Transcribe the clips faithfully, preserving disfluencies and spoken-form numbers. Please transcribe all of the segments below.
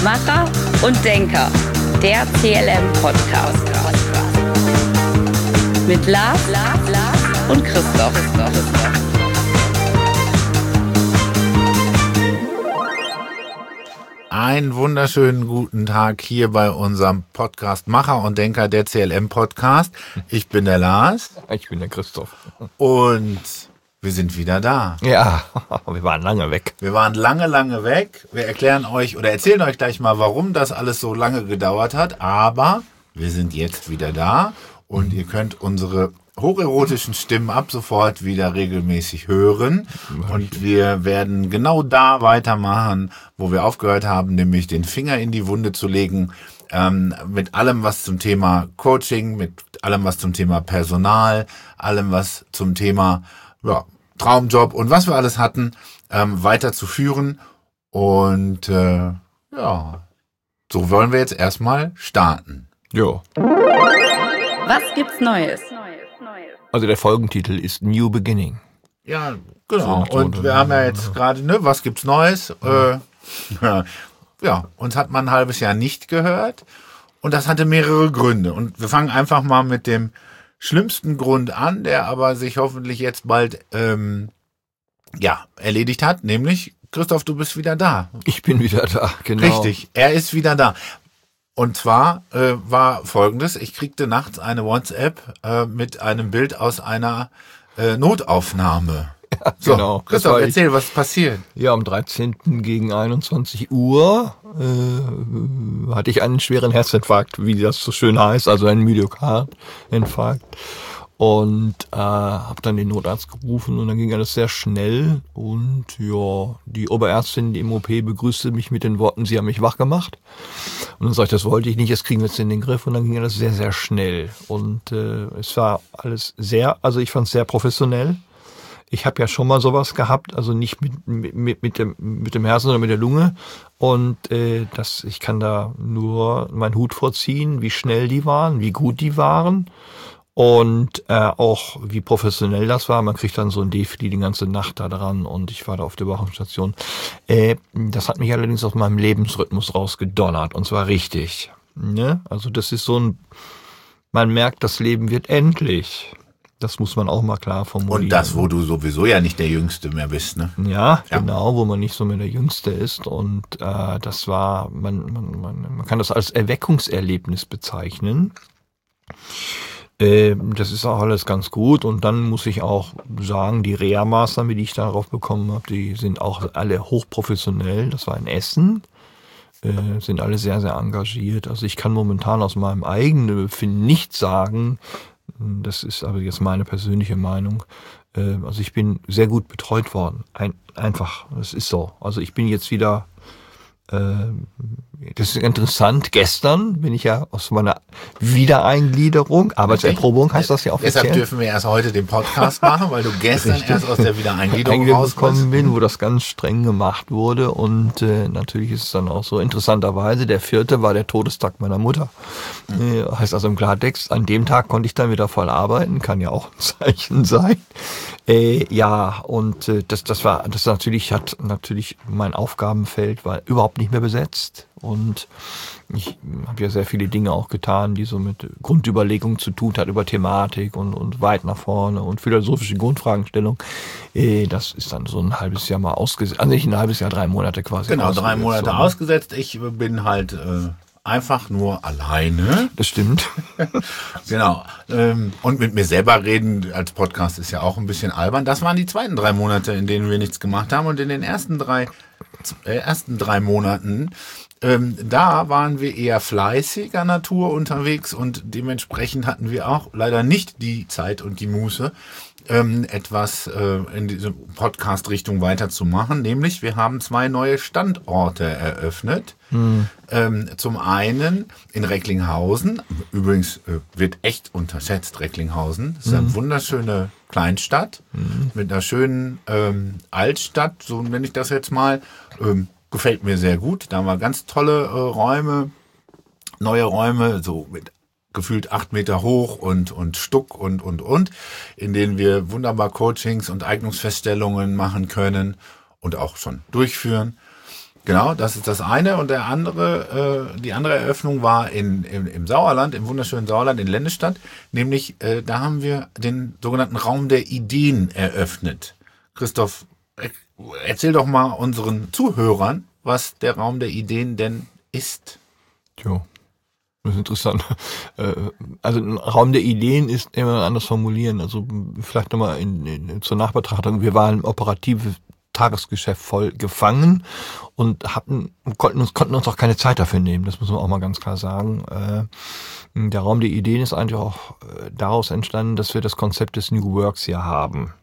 Macher und Denker, der C L M-Podcast. Mit Lars, Lars, Lars und Christoph. Einen wunderschönen guten Tag hier bei unserem Podcast Macher und Denker, der C L M-Podcast. Ich bin der Lars. Ich bin der Christoph. Und wir sind wieder da. Ja, wir waren lange weg. Wir waren lange, lange weg. Wir erklären euch oder erzählen euch gleich mal, warum das alles so lange gedauert hat. Aber wir sind jetzt wieder da und ihr könnt unsere hocherotischen Stimmen ab sofort wieder regelmäßig hören. Und wir werden genau da weitermachen, wo wir aufgehört haben, nämlich den Finger in die Wunde zu legen, ähm, mit allem, was zum Thema Coaching, mit allem, was zum Thema Personal, allem, was zum Thema ja, Traumjob und was wir alles hatten, ähm, weiterzuführen. Und äh, ja, so wollen wir jetzt erstmal starten. Jo. Was gibt's Neues? Also der Folgentitel ist New Beginning. Ja, genau. So, Und so, wir haben ja jetzt gerade, ne, was gibt's Neues? Äh, ja, ja, uns hat man ein halbes Jahr nicht gehört. Und das hatte mehrere Gründe. Und wir fangen einfach mal mit dem schlimmsten Grund an, der aber sich hoffentlich jetzt bald ähm, ja, erledigt hat. Nämlich, Christoph, du bist wieder da. Ich bin wieder da, genau. Richtig, er ist wieder da. Und zwar äh, war Folgendes, ich kriegte nachts eine WhatsApp äh, mit einem Bild aus einer äh, Notaufnahme. Ja, So, genau. Das Christoph, war ich. erzähl, was ist passiert? Ja, am dreizehnten gegen einundzwanzig Uhr äh, hatte ich einen schweren Herzinfarkt, wie das so schön heißt, also einen Myokardinfarkt. Und äh, habe dann den Notarzt gerufen und dann ging alles sehr schnell. Und ja, die Oberärztin im O P begrüßte mich mit den Worten, sie haben mich wach gemacht. Und dann sagte ich, das wollte ich nicht, das kriegen wir jetzt in den Griff. Und dann ging alles sehr, sehr schnell. Und äh, es war alles sehr, also ich fand es sehr professionell. Ich habe ja schon mal sowas gehabt, also nicht mit, mit, mit, dem, mit dem Herzen, sondern mit der Lunge. Und äh, das, ich kann da nur meinen Hut vorziehen, wie schnell die waren, wie gut die waren. Und äh, auch wie professionell das war. Man kriegt dann so ein Defli die ganze Nacht da dran und ich war da auf der Überwachungsstation. Äh, das hat mich allerdings aus meinem Lebensrhythmus rausgedonnert und zwar richtig. Ne? Also das ist so ein, man merkt, das Leben wird endlich. Das muss man auch mal klar formulieren. Und das, wo du sowieso ja nicht der Jüngste mehr bist, ne? Ja, Ja. genau, wo man nicht so mehr der Jüngste ist. Und äh, das war, man, man, man, man kann das als Erweckungserlebnis bezeichnen. Das ist auch alles ganz gut und dann muss ich auch sagen, die Reha-Maßnahmen, die ich darauf bekommen habe, die sind auch alle hochprofessionell. Das war in Essen, äh, sind alle sehr, sehr engagiert. Also ich kann momentan aus meinem eigenen Befinden nicht sagen, das ist aber jetzt meine persönliche Meinung, äh, also ich bin sehr gut betreut worden. Ein, einfach, das ist so. Also ich bin jetzt wieder... Das ist interessant. Gestern bin ich ja aus meiner Wiedereingliederung, Arbeitserprobung heißt das ja offiziell. Deshalb dürfen wir erst heute den Podcast machen, weil du gestern Richtig. erst aus der Wiedereingliederung Eingekommen rausgekommen bin, wo das ganz streng gemacht wurde und äh, natürlich ist es dann auch so interessanterweise, der vierte war der Todestag meiner Mutter. Äh, heißt also im Klartext, an dem Tag konnte ich dann wieder voll arbeiten, kann ja auch ein Zeichen sein. Äh, ja, und äh, das, das war, das natürlich hat natürlich mein Aufgabenfeld war überhaupt nicht mehr besetzt und ich habe ja sehr viele Dinge auch getan, die so mit Grundüberlegungen zu tun hat über Thematik und, und weit nach vorne und philosophische Grundfragestellung. Äh, das ist dann so ein halbes Jahr mal ausgesetzt, also nicht ein halbes Jahr, drei Monate quasi. Genau, drei Monate so. ausgesetzt. Ich bin halt äh, einfach nur alleine. Das stimmt. Genau. Ähm, und mit mir selber reden als Podcast ist ja auch ein bisschen albern. Das waren die zweiten drei Monate, in denen wir nichts gemacht haben. Und in den ersten drei, äh, ersten drei Monaten, ähm, da waren wir eher fleißiger Natur unterwegs und dementsprechend hatten wir auch leider nicht die Zeit und die Muße, ähm, etwas äh, in diese Podcast-Richtung weiterzumachen. Nämlich, wir haben zwei neue Standorte eröffnet. Hm. Ähm, zum einen in Recklinghausen. Übrigens äh, wird echt unterschätzt, Recklinghausen. Das ist eine hm. wunderschöne Kleinstadt hm. mit einer schönen ähm, Altstadt, so nenne ich das jetzt mal. Ähm, gefällt mir sehr gut. Da haben wir ganz tolle äh, Räume, neue Räume, so mit gefühlt acht Meter hoch und, und Stuck und, und, und, in denen wir wunderbar Coachings und Eignungsfeststellungen machen können und auch schon durchführen. Genau, das ist das eine. Und der andere, äh, die andere Eröffnung war in, im, im Sauerland, im wunderschönen Sauerland in Lennestadt. Nämlich, äh, da haben wir den sogenannten Raum der Ideen eröffnet. Christoph, erzähl doch mal unseren Zuhörern, was der Raum der Ideen denn ist. Jo. Das ist interessant. Also ein Raum der Ideen ist immer anders formulieren. Also vielleicht nochmal in, in, zur Nachbetrachtung. Wir waren im operativen Tagesgeschäft voll gefangen und hatten, konnten uns, konnten uns auch keine Zeit dafür nehmen. Das muss man auch mal ganz klar sagen. Der Raum der Ideen ist eigentlich auch daraus entstanden, dass wir das Konzept des New Works hier haben.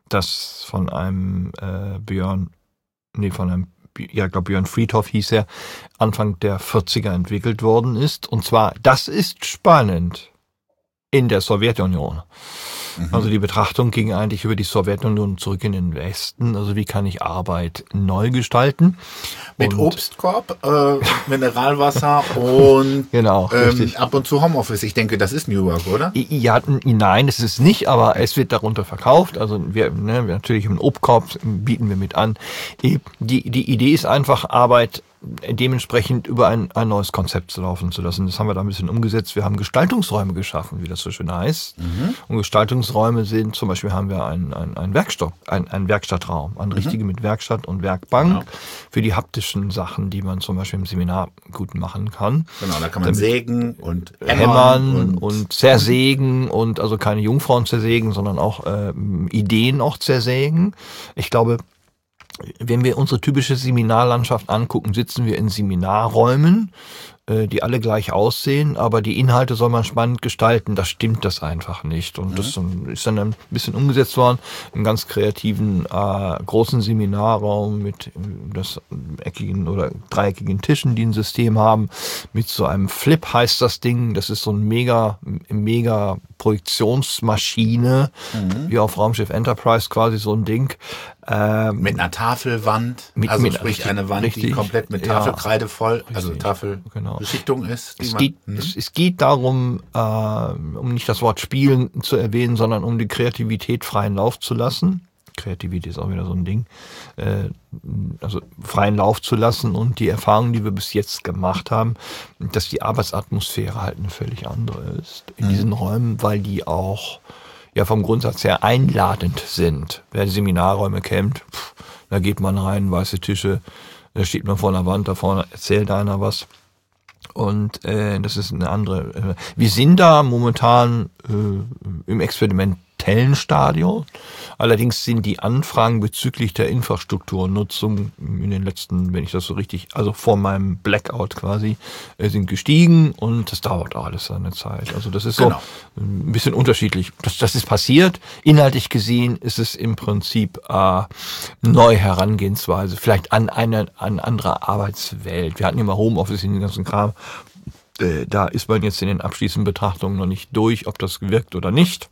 Das von einem äh, Björn, nee, von einem ja, ich glaube Björn Friedhoff hieß er, Anfang der vierziger entwickelt worden ist. Und zwar, das ist spannend, in der Sowjetunion. Mhm. Also die Betrachtung ging eigentlich über die Sowjetunion zurück in den Westen. Also wie kann ich Arbeit neu gestalten? Mit und Obstkorb, äh, Mineralwasser und genau, ähm, ab und zu Homeoffice. Ich denke, das ist New Work, oder? Ja, nein, das ist es nicht, aber es wird darunter verkauft. Also wir, ne, wir natürlich im Obstkorb bieten wir mit an. Die, die Idee ist einfach, Arbeit dementsprechend über ein, ein neues Konzept zu laufen zu lassen. Das haben wir da ein bisschen umgesetzt. Wir haben Gestaltungsräume geschaffen, wie das so schön heißt. Mhm. Und Gestaltungsräume sind, zum Beispiel haben wir einen, einen, einen Werkstoff, einen, einen Werkstattraum, einen mhm. richtigen mit Werkstatt und Werkbank, genau. für die haptischen Sachen, die man zum Beispiel im Seminar gut machen kann. Genau, da kann man Damit sägen und hämmern, hämmern und, und zersägen und also keine Jungfrauen zersägen, sondern auch äh, Ideen auch zersägen. Ich glaube, wenn wir unsere typische Seminarlandschaft angucken, sitzen wir in Seminarräumen, die alle gleich aussehen, aber die Inhalte soll man spannend gestalten. Da stimmt das einfach nicht. Und mhm. das ist dann ein bisschen umgesetzt worden, im ganz kreativen, äh, großen Seminarraum mit das eckigen oder dreieckigen Tischen, die ein System haben, mit so einem Flip heißt das Ding. Das ist so ein mega, mega Projektionsmaschine, mhm. wie auf Raumschiff Enterprise quasi so ein Ding. Ähm, mit einer Tafelwand, mit, also mit, sprich richtig, eine Wand, richtig, die komplett mit Tafelkreide ja, voll, richtig, also Tafelbeschichtung genau. ist. Es, man, geht, hm. es, es geht darum, äh, um nicht das Wort Spielen zu erwähnen, sondern um die Kreativität freien Lauf zu lassen. Kreativität ist auch wieder so ein Ding. Äh, also freien Lauf zu lassen und die Erfahrung, die wir bis jetzt gemacht haben, dass die Arbeitsatmosphäre halt eine völlig andere ist in mhm. diesen Räumen, weil die auch ja vom Grundsatz her einladend sind. Wer die Seminarräume kennt, pff, da geht man rein, weiße Tische, da steht man vor einer Wand, da vorne erzählt einer was. Und äh, das ist eine andere. Äh, wir sind da momentan äh, im experimentellen Stadion. Allerdings sind die Anfragen bezüglich der Infrastrukturnutzung in den letzten, wenn ich das so richtig, also vor meinem Blackout quasi, äh, sind gestiegen und das dauert auch alles seine Zeit. Also das ist so genau. ein bisschen unterschiedlich. Das, das ist passiert. Inhaltlich gesehen ist es im Prinzip äh, neue Herangehensweise, vielleicht an eine an andere Arbeitswelt. Wir hatten immer Homeoffice in den ganzen Kram. Äh, da ist man jetzt in den abschließenden Betrachtungen noch nicht durch, ob das wirkt oder nicht.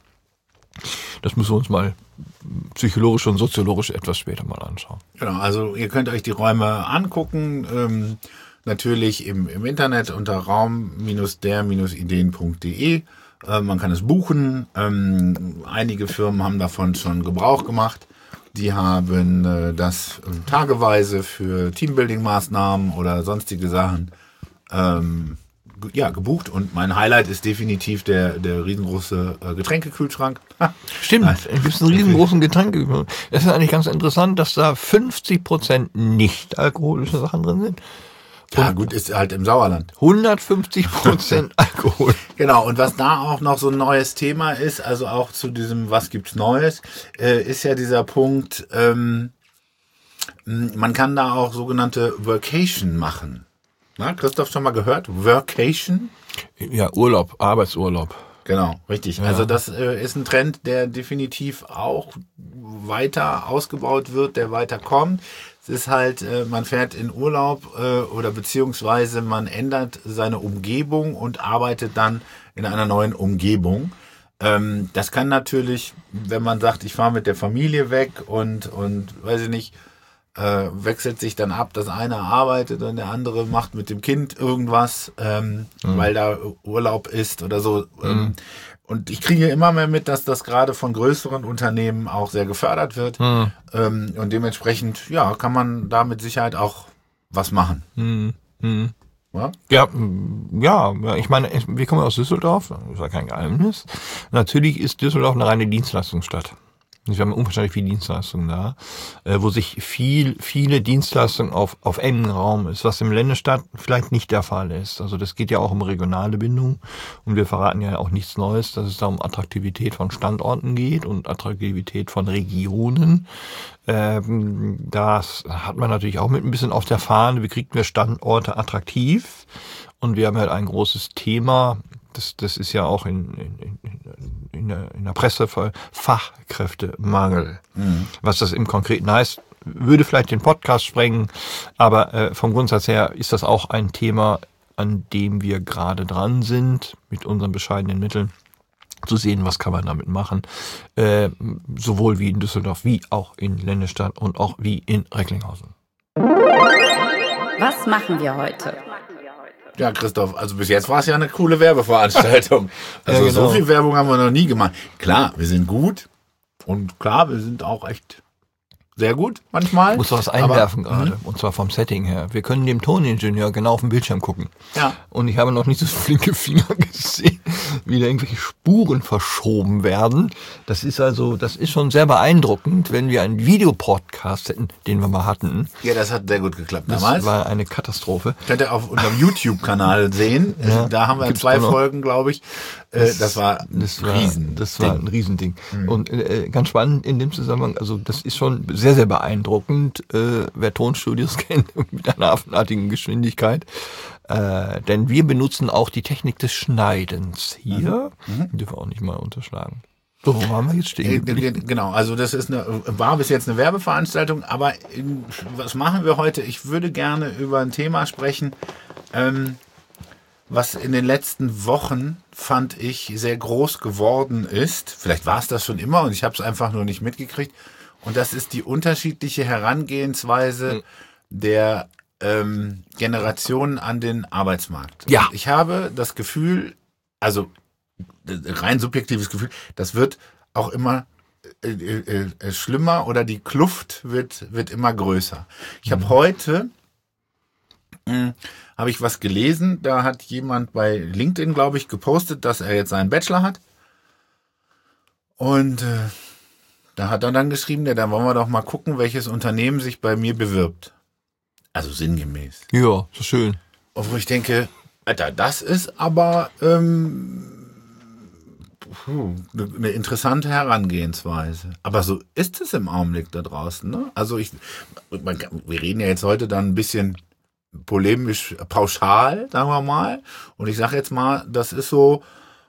Das müssen wir uns mal psychologisch und soziologisch etwas später mal anschauen. Genau, also ihr könnt euch die Räume angucken, ähm, natürlich im, im Internet unter raum der ideen punkt de. Äh, man kann es buchen. Ähm, einige Firmen haben davon schon Gebrauch gemacht. Die haben äh, das äh, tageweise für Teambuilding-Maßnahmen oder sonstige Sachen ähm, ja, gebucht und mein Highlight ist definitiv der, der riesengroße äh, Getränkekühlschrank. Stimmt, es gibt einen riesengroßen Getränkekühlschrank. Es ist eigentlich ganz interessant, dass da fünfzig Prozent nicht alkoholische Sachen drin sind. Ja gut, ist halt im Sauerland. hundertfünfzig Prozent Alkohol. Genau, und was da auch noch so ein neues Thema ist, also auch zu diesem Was gibt's Neues, äh, ist ja dieser Punkt, ähm, man kann da auch sogenannte Workation machen. Na, Christoph, schon mal gehört? Workation? Ja, Urlaub, Arbeitsurlaub. Genau, richtig. Ja. Also das äh, ist ein Trend, der definitiv auch weiter ausgebaut wird, der weiter kommt. Es ist halt, äh, man fährt in Urlaub äh, oder beziehungsweise man ändert seine Umgebung und arbeitet dann in einer neuen Umgebung. Ähm, das kann natürlich, wenn man sagt, ich fahre mit der Familie weg und, und weiß ich nicht, Äh, wechselt sich dann ab, dass einer arbeitet und der andere macht mit dem Kind irgendwas, ähm, mhm. weil da Urlaub ist oder so. Ähm, mhm. Und ich kriege immer mehr mit, dass das gerade von größeren Unternehmen auch sehr gefördert wird. Mhm. Ähm, und dementsprechend, ja, kann man da mit Sicherheit auch was machen. Hm, hm. Ja? Ja, ja, ja, ich meine, wir kommen aus Düsseldorf, das ist ja kein Geheimnis. Natürlich ist Düsseldorf eine reine Dienstleistungsstadt. Wir haben unwahrscheinlich viele Dienstleistungen da, äh, wo sich viel, viele Dienstleistungen auf, auf engem Raum ist, was im Ländestadt vielleicht nicht der Fall ist. Also das geht ja auch um regionale Bindung und wir verraten ja auch nichts Neues, dass es da um Attraktivität von Standorten geht und Attraktivität von Regionen. Ähm, das hat man natürlich auch mit ein bisschen auf der Fahne. Wie kriegen wir Standorte attraktiv? Und wir haben halt ein großes Thema. Das, das ist ja auch in, in, in, der, in der Presse Fachkräftemangel. Mhm. Was das im Konkreten heißt, würde vielleicht den Podcast sprengen, aber äh, vom Grundsatz her ist das auch ein Thema, an dem wir gerade dran sind, mit unseren bescheidenen Mitteln zu sehen, was kann man damit machen, äh, sowohl wie in Düsseldorf, wie auch in Lennestadt und auch wie in Recklinghausen. Was machen wir heute? Ja, Christoph, also bis jetzt war es ja eine coole Werbeveranstaltung. Also ja, genau. So viel Werbung haben wir noch nie gemacht. Klar, wir sind gut und klar, wir sind auch echt sehr gut manchmal. Ich muss was einwerfen gerade, mh. und zwar vom Setting her. Wir können dem Toningenieur genau auf den Bildschirm gucken. Ja. Und ich habe noch nicht so flinke Finger gesehen, wie da irgendwelche Spuren verschoben werden. Das ist also, das ist schon sehr beeindruckend, wenn wir einen Videopodcast hätten, den wir mal hatten. Ja, das hat sehr gut geklappt das damals. Das war eine Katastrophe. Könnt ihr auf unserem YouTube-Kanal sehen. Ja, da haben wir zwei Folgen, glaube ich. Das, das war ein das war, Riesending. Das war ein Riesending. Mhm. Und äh, ganz spannend in dem Zusammenhang, also das ist schon sehr, sehr beeindruckend, äh, wer Tonstudios kennt mit einer affenartigen Geschwindigkeit. Äh, denn wir benutzen auch die Technik des Schneidens hier. Mhm. Dürfen wir auch nicht mal unterschlagen. So, wo waren wir jetzt stehen? Genau, also das ist eine, war bis jetzt eine Werbeveranstaltung, aber in, was machen wir heute? Ich würde gerne über ein Thema sprechen, ähm, was in den letzten Wochen, fand ich, sehr groß geworden ist. Vielleicht war es das schon immer und ich habe es einfach nur nicht mitgekriegt. Und das ist die unterschiedliche Herangehensweise mhm. der ähm, Generationen an den Arbeitsmarkt. Ja. Und ich habe das Gefühl, also rein subjektives Gefühl, das wird auch immer äh, äh, äh, schlimmer oder die Kluft wird, wird immer größer. Ich habe mhm. heute... Mh, habe ich was gelesen, da hat jemand bei LinkedIn, glaube ich, gepostet, dass er jetzt seinen Bachelor hat. Und äh, da hat er dann geschrieben, ja, dann wollen wir doch mal gucken, welches Unternehmen sich bei mir bewirbt. Also sinngemäß. Ja, so schön. Und wo ich denke, Alter, das ist aber ähm, eine interessante Herangehensweise. Aber so ist es im Augenblick da draußen. Ne? Also ich, man, wir reden ja jetzt heute dann ein bisschen polemisch pauschal, sagen wir mal. Und ich sage jetzt mal, das ist so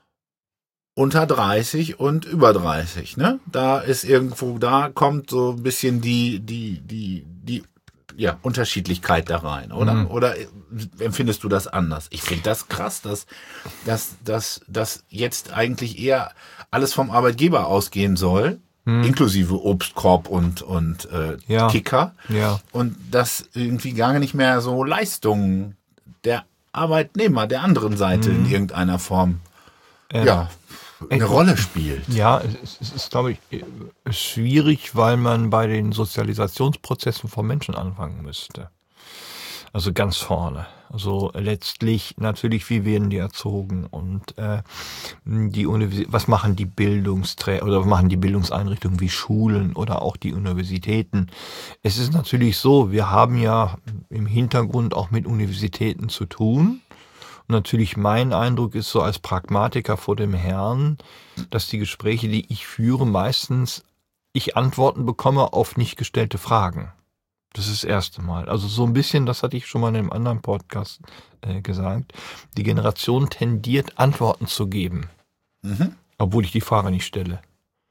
unter dreißig und über dreißig. Ne? Da ist irgendwo, da kommt so ein bisschen die, die, die, die ja, Unterschiedlichkeit da rein, oder? Mhm. Oder empfindest du das anders? Ich finde das krass, dass, dass, dass, dass jetzt eigentlich eher alles vom Arbeitgeber ausgehen soll. Hm. Inklusive Obstkorb und, und äh, ja. Kicker. Ja. Und dass irgendwie gar nicht mehr so Leistungen der Arbeitnehmer der anderen Seite hm. in irgendeiner Form ähm, ja, eine ich, Rolle spielt. Ja, es, es ist, glaube ich, schwierig, weil man bei den Sozialisationsprozessen von Menschen anfangen müsste. Also ganz vorne. Also letztlich natürlich, wie werden die erzogen und äh, die Universität, was machen die Bildungsträger oder was machen die Bildungseinrichtungen wie Schulen oder auch die Universitäten. Es ist natürlich so, wir haben ja im Hintergrund auch mit Universitäten zu tun. Und natürlich mein Eindruck ist so als Pragmatiker vor dem Herrn, dass die Gespräche, die ich führe, meistens ich Antworten bekomme auf nicht gestellte Fragen. Das ist das erste Mal. Also so ein bisschen, das hatte ich schon mal in einem anderen Podcast äh, gesagt, die Generation tendiert, Antworten zu geben, mhm. obwohl ich die Frage nicht stelle.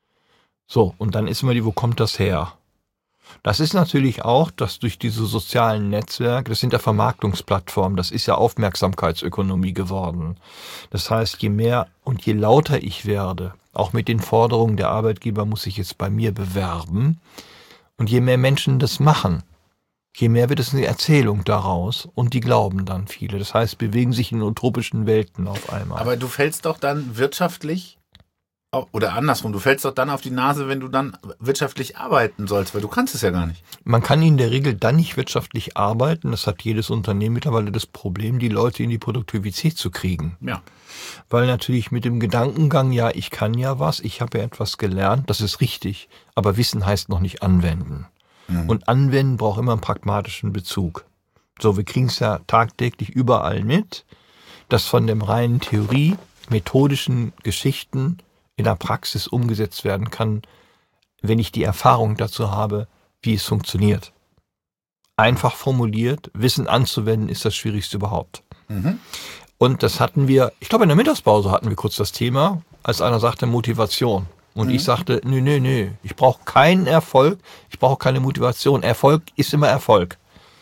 So, und dann ist immer die, wo kommt das her? Das ist natürlich auch, dass durch diese sozialen Netzwerke, das sind ja Vermarktungsplattformen, das ist ja Aufmerksamkeitsökonomie geworden. Das heißt, je mehr und je lauter ich werde, auch mit den Forderungen, der Arbeitgeber muss sich jetzt bei mir bewerben, und je mehr Menschen das machen, je mehr wird es eine Erzählung daraus und die glauben dann viele. Das heißt, bewegen sich in utopischen Welten auf einmal. Aber du fällst doch dann wirtschaftlich oder andersrum, du fällst doch dann auf die Nase, wenn du dann wirtschaftlich arbeiten sollst, weil du kannst es ja gar nicht. Man kann in der Regel dann nicht wirtschaftlich arbeiten, das hat jedes Unternehmen mittlerweile das Problem, die Leute in die Produktivität zu kriegen. Ja. Weil natürlich mit dem Gedankengang, ja, ich kann ja was, ich habe ja etwas gelernt, das ist richtig, aber Wissen heißt noch nicht anwenden. Mhm. Und anwenden braucht immer einen pragmatischen Bezug. So, wir kriegen es ja tagtäglich überall mit, dass von dem reinen Theorie, methodischen Geschichten in der Praxis umgesetzt werden kann, wenn ich die Erfahrung dazu habe, wie es funktioniert. Einfach formuliert, Wissen anzuwenden, ist das Schwierigste überhaupt. Mhm. Und das hatten wir, ich glaube in der Mittagspause hatten wir kurz das Thema, als einer sagte Motivation. Und mhm. ich sagte, nö, nö, nö, ich brauche keinen Erfolg, ich brauche keine Motivation. Erfolg ist immer Erfolg.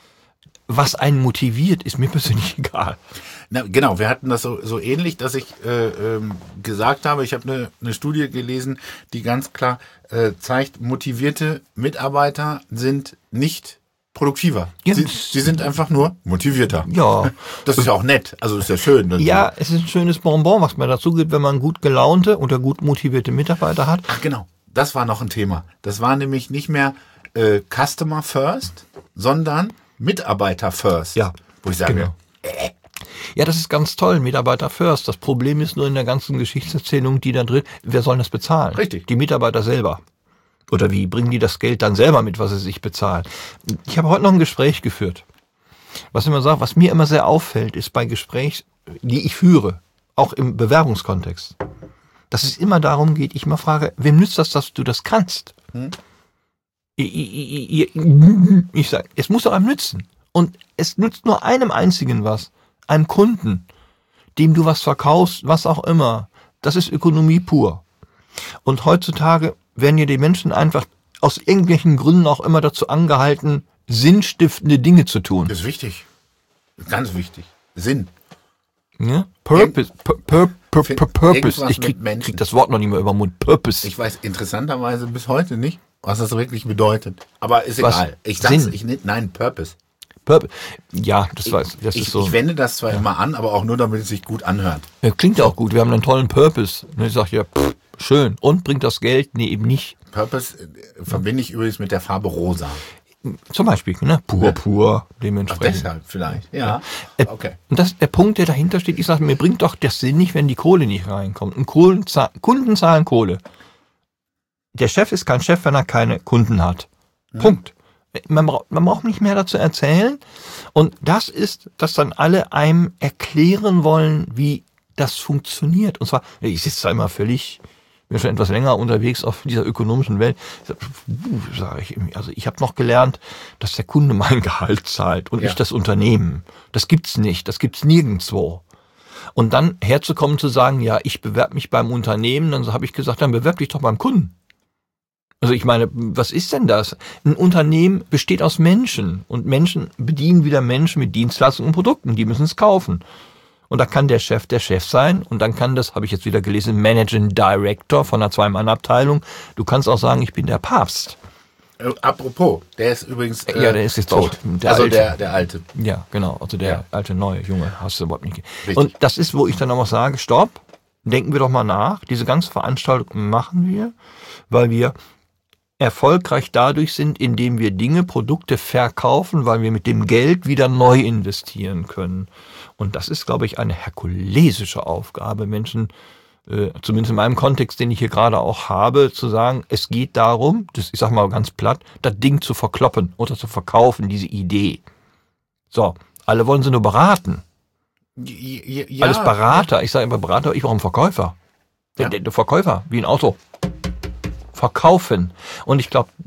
Was einen motiviert, ist mir persönlich egal. Na, genau, wir hatten das so, so ähnlich, dass ich äh, ähm, gesagt habe, ich habe eine, eine Studie gelesen, die ganz klar äh, zeigt, motivierte Mitarbeiter sind nicht produktiver. Ja. Sie, sie sind einfach nur motivierter. Ja. Das ist ja auch nett, also ist ja schön. Ja, es ist ein schönes Bonbon, was man dazu gibt, wenn man gut gelaunte oder gut motivierte Mitarbeiter hat. Ach genau, das war noch ein Thema. Das war nämlich nicht mehr äh, Customer First, sondern Mitarbeiter First. Ja. Wo ich sage, genau. äh, Ja, das ist ganz toll, Mitarbeiter first. Das Problem ist nur in der ganzen Geschichtserzählung, die da drin, wer soll das bezahlen? Richtig. Die Mitarbeiter selber. Oder wie bringen die das Geld dann selber mit, was sie sich bezahlen? Ich habe heute noch ein Gespräch geführt. Was immer sagt, was mir immer sehr auffällt, ist bei Gesprächen, die ich führe, auch im Bewerbungskontext, dass es immer darum geht, ich mal frage, wem nützt das, dass du das kannst? Hm? Ich, ich, ich, ich sage, es muss doch einem nützen. Und es nützt nur einem einzigen was. Einem Kunden, dem du was verkaufst, was auch immer. Das ist Ökonomie pur. Und heutzutage werden ja die Menschen einfach aus irgendwelchen Gründen auch immer dazu angehalten, sinnstiftende Dinge zu tun. Das ist wichtig. Ganz wichtig. Sinn. Ja? Purpose. Pur, pur, pur, pur, Purpose. Ich krieg, krieg das Wort noch nicht mehr über den Mund. Purpose. Ich weiß interessanterweise bis heute nicht, was das wirklich bedeutet. Aber ist egal. Was? Ich sag's, Sinn. ich nicht, nein, Purpose. Purpose. Ja, das weiß das ich. Ist so. Ich wende das zwar ja. immer an, aber auch nur, damit es sich gut anhört. Ja, klingt ja auch gut. Wir haben einen tollen Purpose. Und ich sage ja, pff, schön. Und bringt das Geld? Nee, eben nicht. Purpose äh, verbinde ich übrigens mit der Farbe rosa. Zum Beispiel, ne? Pur, ja. pur, dementsprechend. Ach, deshalb vielleicht, ja. ja. Okay. Und das, der Punkt, der dahinter steht, ich sage, mir bringt doch das Sinn nicht, wenn die Kohle nicht reinkommt. Und Kohlen, Kunden zahlen Kohle. Der Chef ist kein Chef, wenn er keine Kunden hat. Ja. Punkt. Man braucht, man braucht nicht mehr dazu erzählen. Und das ist, dass dann alle einem erklären wollen, wie das funktioniert. Und zwar, ich sitze da immer völlig, bin schon etwas länger unterwegs auf dieser ökonomischen Welt. Sag ich, also ich habe noch gelernt, dass der Kunde mein Gehalt zahlt und ja. nicht das Unternehmen. Das gibt's nicht, das gibt's nirgendwo. Und dann herzukommen zu sagen, ja, ich bewerbe mich beim Unternehmen, dann habe ich gesagt, dann bewerb dich doch beim Kunden. Also ich meine, was ist denn das? Ein Unternehmen besteht aus Menschen und Menschen bedienen wieder Menschen mit Dienstleistungen und Produkten, die müssen es kaufen. Und da kann der Chef der Chef sein und dann kann das, habe ich jetzt wieder gelesen, Managing Director von einer Zwei-Mann-Abteilung. Du kannst auch sagen, ich bin der Papst. Äh, apropos, der ist übrigens äh, ja, der ist jetzt tot. Der also alte. Der, der alte. Ja, genau, also der ja. alte, neue, junge, hast du überhaupt nicht. Richtig. Und das ist, wo ich dann nochmal sage, stopp, denken wir doch mal nach, diese ganze Veranstaltung machen wir, weil wir erfolgreich dadurch sind, indem wir Dinge, Produkte verkaufen, weil wir mit dem Geld wieder neu investieren können. Und das ist, glaube ich, eine herkulesische Aufgabe, Menschen, äh, zumindest in meinem Kontext, den ich hier gerade auch habe, zu sagen, es geht darum, das, ich sag mal ganz platt, das Ding zu verkloppen oder zu verkaufen, diese Idee. So, alle wollen sie nur beraten. Ja, ja, Alles Berater, ich sage immer Berater, ich brauche einen Verkäufer. Ja. Der, der Verkäufer, wie ein Auto. Verkaufen. Und ich glaube,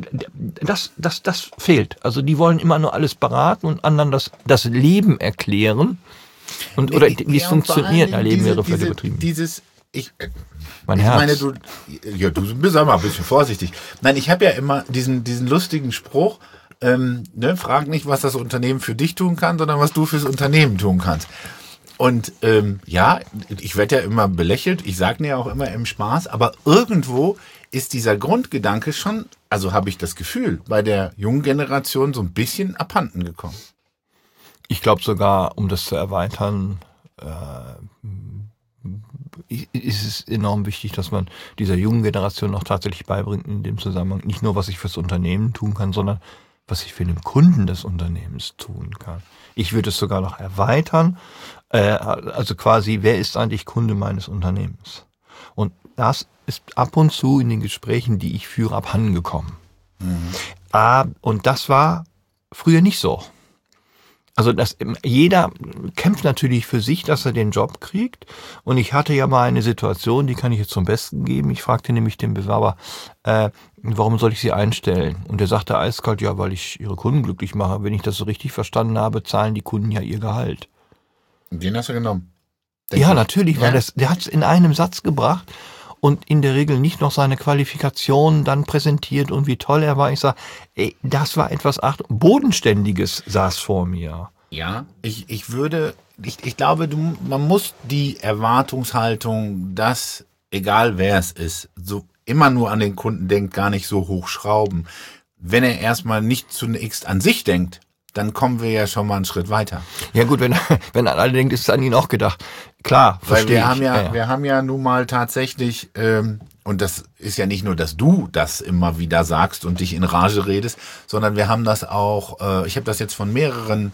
das, das, das fehlt. Also die wollen immer nur alles beraten und anderen das, das Leben erklären. Und, oder wie es ja, funktioniert, erleben wäre vielleicht übertrieben. Dieses, ich, mein ich Herz. meine, du, ja, du bist aber ein bisschen vorsichtig. Nein, ich habe ja immer diesen, diesen lustigen Spruch, ähm, ne, frag nicht, was das Unternehmen für dich tun kann, sondern was du fürs Unternehmen tun kannst. Und ähm, ja, ich werde ja immer belächelt, ich sage mir ja auch immer im Spaß, aber irgendwo ist dieser Grundgedanke schon, also habe ich das Gefühl, bei der jungen Generation so ein bisschen abhanden gekommen. Ich glaube sogar, um das zu erweitern, äh, ist es enorm wichtig, dass man dieser jungen Generation auch tatsächlich beibringt in dem Zusammenhang, nicht nur, was ich fürs Unternehmen tun kann, sondern was ich für den Kunden des Unternehmens tun kann. Ich würde es sogar noch erweitern, äh, also quasi, wer ist eigentlich Kunde meines Unternehmens? Und das ist ab und zu in den Gesprächen, die ich führe, abhandengekommen. Mhm. Ah, und das war früher nicht so. Also das, jeder kämpft natürlich für sich, dass er den Job kriegt. Und ich hatte ja mal eine Situation, die kann ich jetzt zum Besten geben. Ich fragte nämlich den Bewerber, äh, warum soll ich sie einstellen? Und er sagte eiskalt, ja, weil ich ihre Kunden glücklich mache. Wenn ich das so richtig verstanden habe, zahlen die Kunden ja ihr Gehalt. Und den hast du genommen? Denk ja, ich. natürlich, ja. Weil das, der hat es in einem Satz gebracht und in der Regel nicht noch seine Qualifikation dann präsentiert und wie toll er war. Ich sage, ey, das war etwas Ach- Bodenständiges, saß vor mir. Ja, ich, ich würde, ich, ich glaube, du, man muss die Erwartungshaltung, dass, egal wer es ist, so immer nur an den Kunden denkt, gar nicht so hochschrauben. Wenn er erstmal nicht zunächst an sich denkt, dann kommen wir ja schon mal einen Schritt weiter. Ja gut, wenn, wenn an alle denkt, ist es an ihn auch gedacht. Klar, Weil verstehe wir ich. haben ja, Ja, ja. wir haben ja nun mal tatsächlich, ähm, und das ist ja nicht nur, dass du das immer wieder sagst und dich in Rage redest, sondern wir haben das auch, äh, ich habe das jetzt von mehreren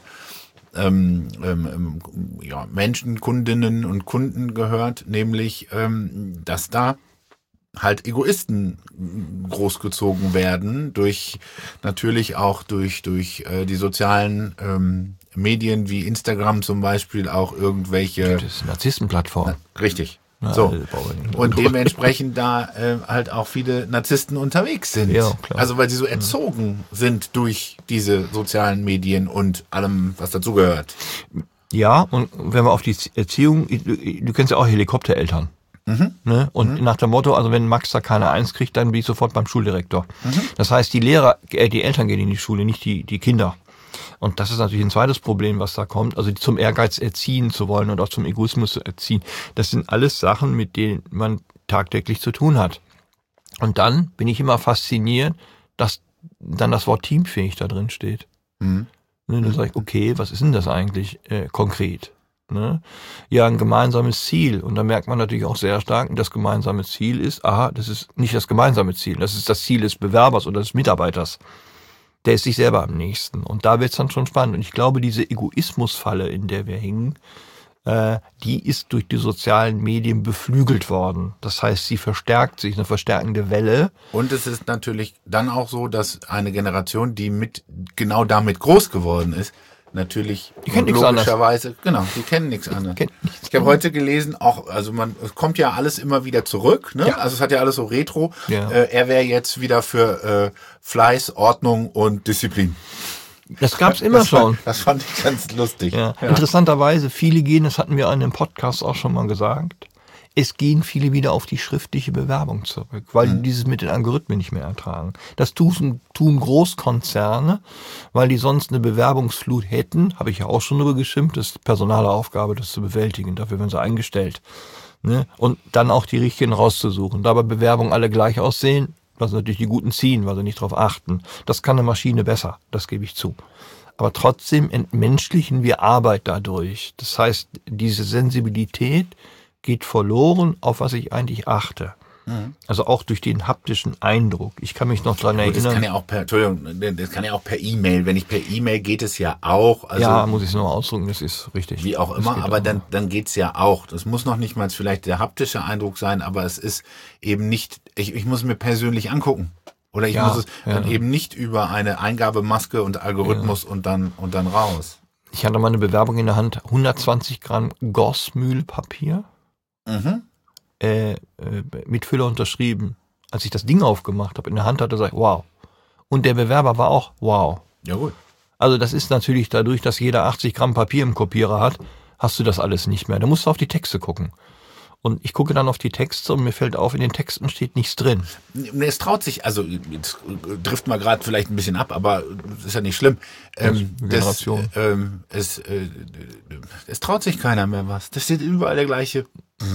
ähm, ähm, ja, Menschen, Kundinnen und Kunden gehört, nämlich, ähm, dass da halt Egoisten großgezogen werden, durch natürlich auch durch durch äh, die sozialen ähm, Medien wie Instagram zum Beispiel, auch irgendwelche... Das ist eine Narzisstenplattform. Na, richtig. Na, So. also, Und dementsprechend da äh, halt auch viele Narzissten unterwegs sind. Ja, klar. Also weil sie so erzogen sind durch diese sozialen Medien und allem, was dazugehört. Ja, und wenn wir auf die Erziehung, du, du kennst ja auch Helikoptereltern. Mhm. Ne? Und mhm. nach dem Motto, also wenn Max da keine Eins kriegt, dann bin ich sofort beim Schuldirektor. Mhm. Das heißt, die Lehrer, äh, die Eltern gehen in die Schule, nicht die, die Kinder. Und das ist natürlich ein zweites Problem, was da kommt, also zum Ehrgeiz erziehen zu wollen und auch zum Egoismus zu erziehen. Das sind alles Sachen, mit denen man tagtäglich zu tun hat. Und dann bin ich immer fasziniert, dass dann das Wort teamfähig da drin steht. Mhm. Ne, dann sage ich, okay, was ist denn das eigentlich äh, konkret? Ne? Ja, ein gemeinsames Ziel. Und da merkt man natürlich auch sehr stark, das gemeinsame Ziel ist, aha, das ist nicht das gemeinsame Ziel, das ist das Ziel des Bewerbers oder des Mitarbeiters. Der ist sich selber am nächsten. Und da wird es dann schon spannend. Und ich glaube, diese Egoismusfalle, in der wir hingen, äh, die ist durch die sozialen Medien beflügelt worden. Das heißt, sie verstärkt sich, eine verstärkende Welle. Und es ist natürlich dann auch so, dass eine Generation, die mit genau damit groß geworden ist, natürlich die kennt nichts anderes. Logischerweise, genau, die kennen nichts anderes. Ich habe heute gelesen, auch, also man, es kommt ja alles immer wieder zurück, ne? Ja. Also es hat ja alles so Retro. Ja. Äh, er wäre jetzt wieder für äh, Fleiß, Ordnung und Disziplin. Das gab's immer das schon. Fand, das fand ich ganz lustig. Ja. Ja. Interessanterweise, viele gehen, das hatten wir in einem Podcast auch schon mal gesagt, es gehen viele wieder auf die schriftliche Bewerbung zurück, weil die mhm. dieses mit den Algorithmen nicht mehr ertragen. Das tun, tun Großkonzerne, weil die sonst eine Bewerbungsflut hätten, habe ich ja auch schon darüber geschimpft, das ist personale Aufgabe, das zu bewältigen, dafür werden sie eingestellt. Ne? Und dann auch die richtigen rauszusuchen. Da aber Bewerbungen alle gleich aussehen, was natürlich die Guten ziehen, weil sie nicht darauf achten. Das kann eine Maschine besser, das gebe ich zu. Aber trotzdem entmenschlichen wir Arbeit dadurch. Das heißt, diese Sensibilität geht verloren, auf was ich eigentlich achte. Mhm. Also auch durch den haptischen Eindruck. Ich kann mich noch dran erinnern. Das kann ja auch per, Entschuldigung, das kann ja auch per E-Mail. Wenn ich per E-Mail geht es ja auch. Also ja, muss ich es nochmal ausdrücken, das ist richtig. Wie auch immer, aber dann, dann geht's ja auch. Das muss noch nicht mal vielleicht der haptische Eindruck sein, aber es ist eben nicht, ich, ich muss es mir persönlich angucken. Oder ich ja, muss es ja. dann eben nicht über eine Eingabemaske und Algorithmus ja. und dann, und dann raus. Ich hatte mal eine Bewerbung in der Hand, hundertzwanzig Gramm Gossmühlpapier. Mhm. Äh, äh, mit Füller unterschrieben. Als ich das Ding aufgemacht habe, in der Hand hatte, sag ich, wow. Und der Bewerber war auch, wow. Ja gut. Also das ist natürlich dadurch, dass jeder achtzig Gramm Papier im Kopierer hat, hast du das alles nicht mehr. Da musst du auf die Texte gucken. Und ich gucke dann auf die Texte und mir fällt auf, in den Texten steht nichts drin. Es traut sich, also jetzt trifft man gerade vielleicht ein bisschen ab, aber das ist ja nicht schlimm. Ähm, das, ähm, es, äh, es traut sich keiner mehr was. Das steht überall der gleiche.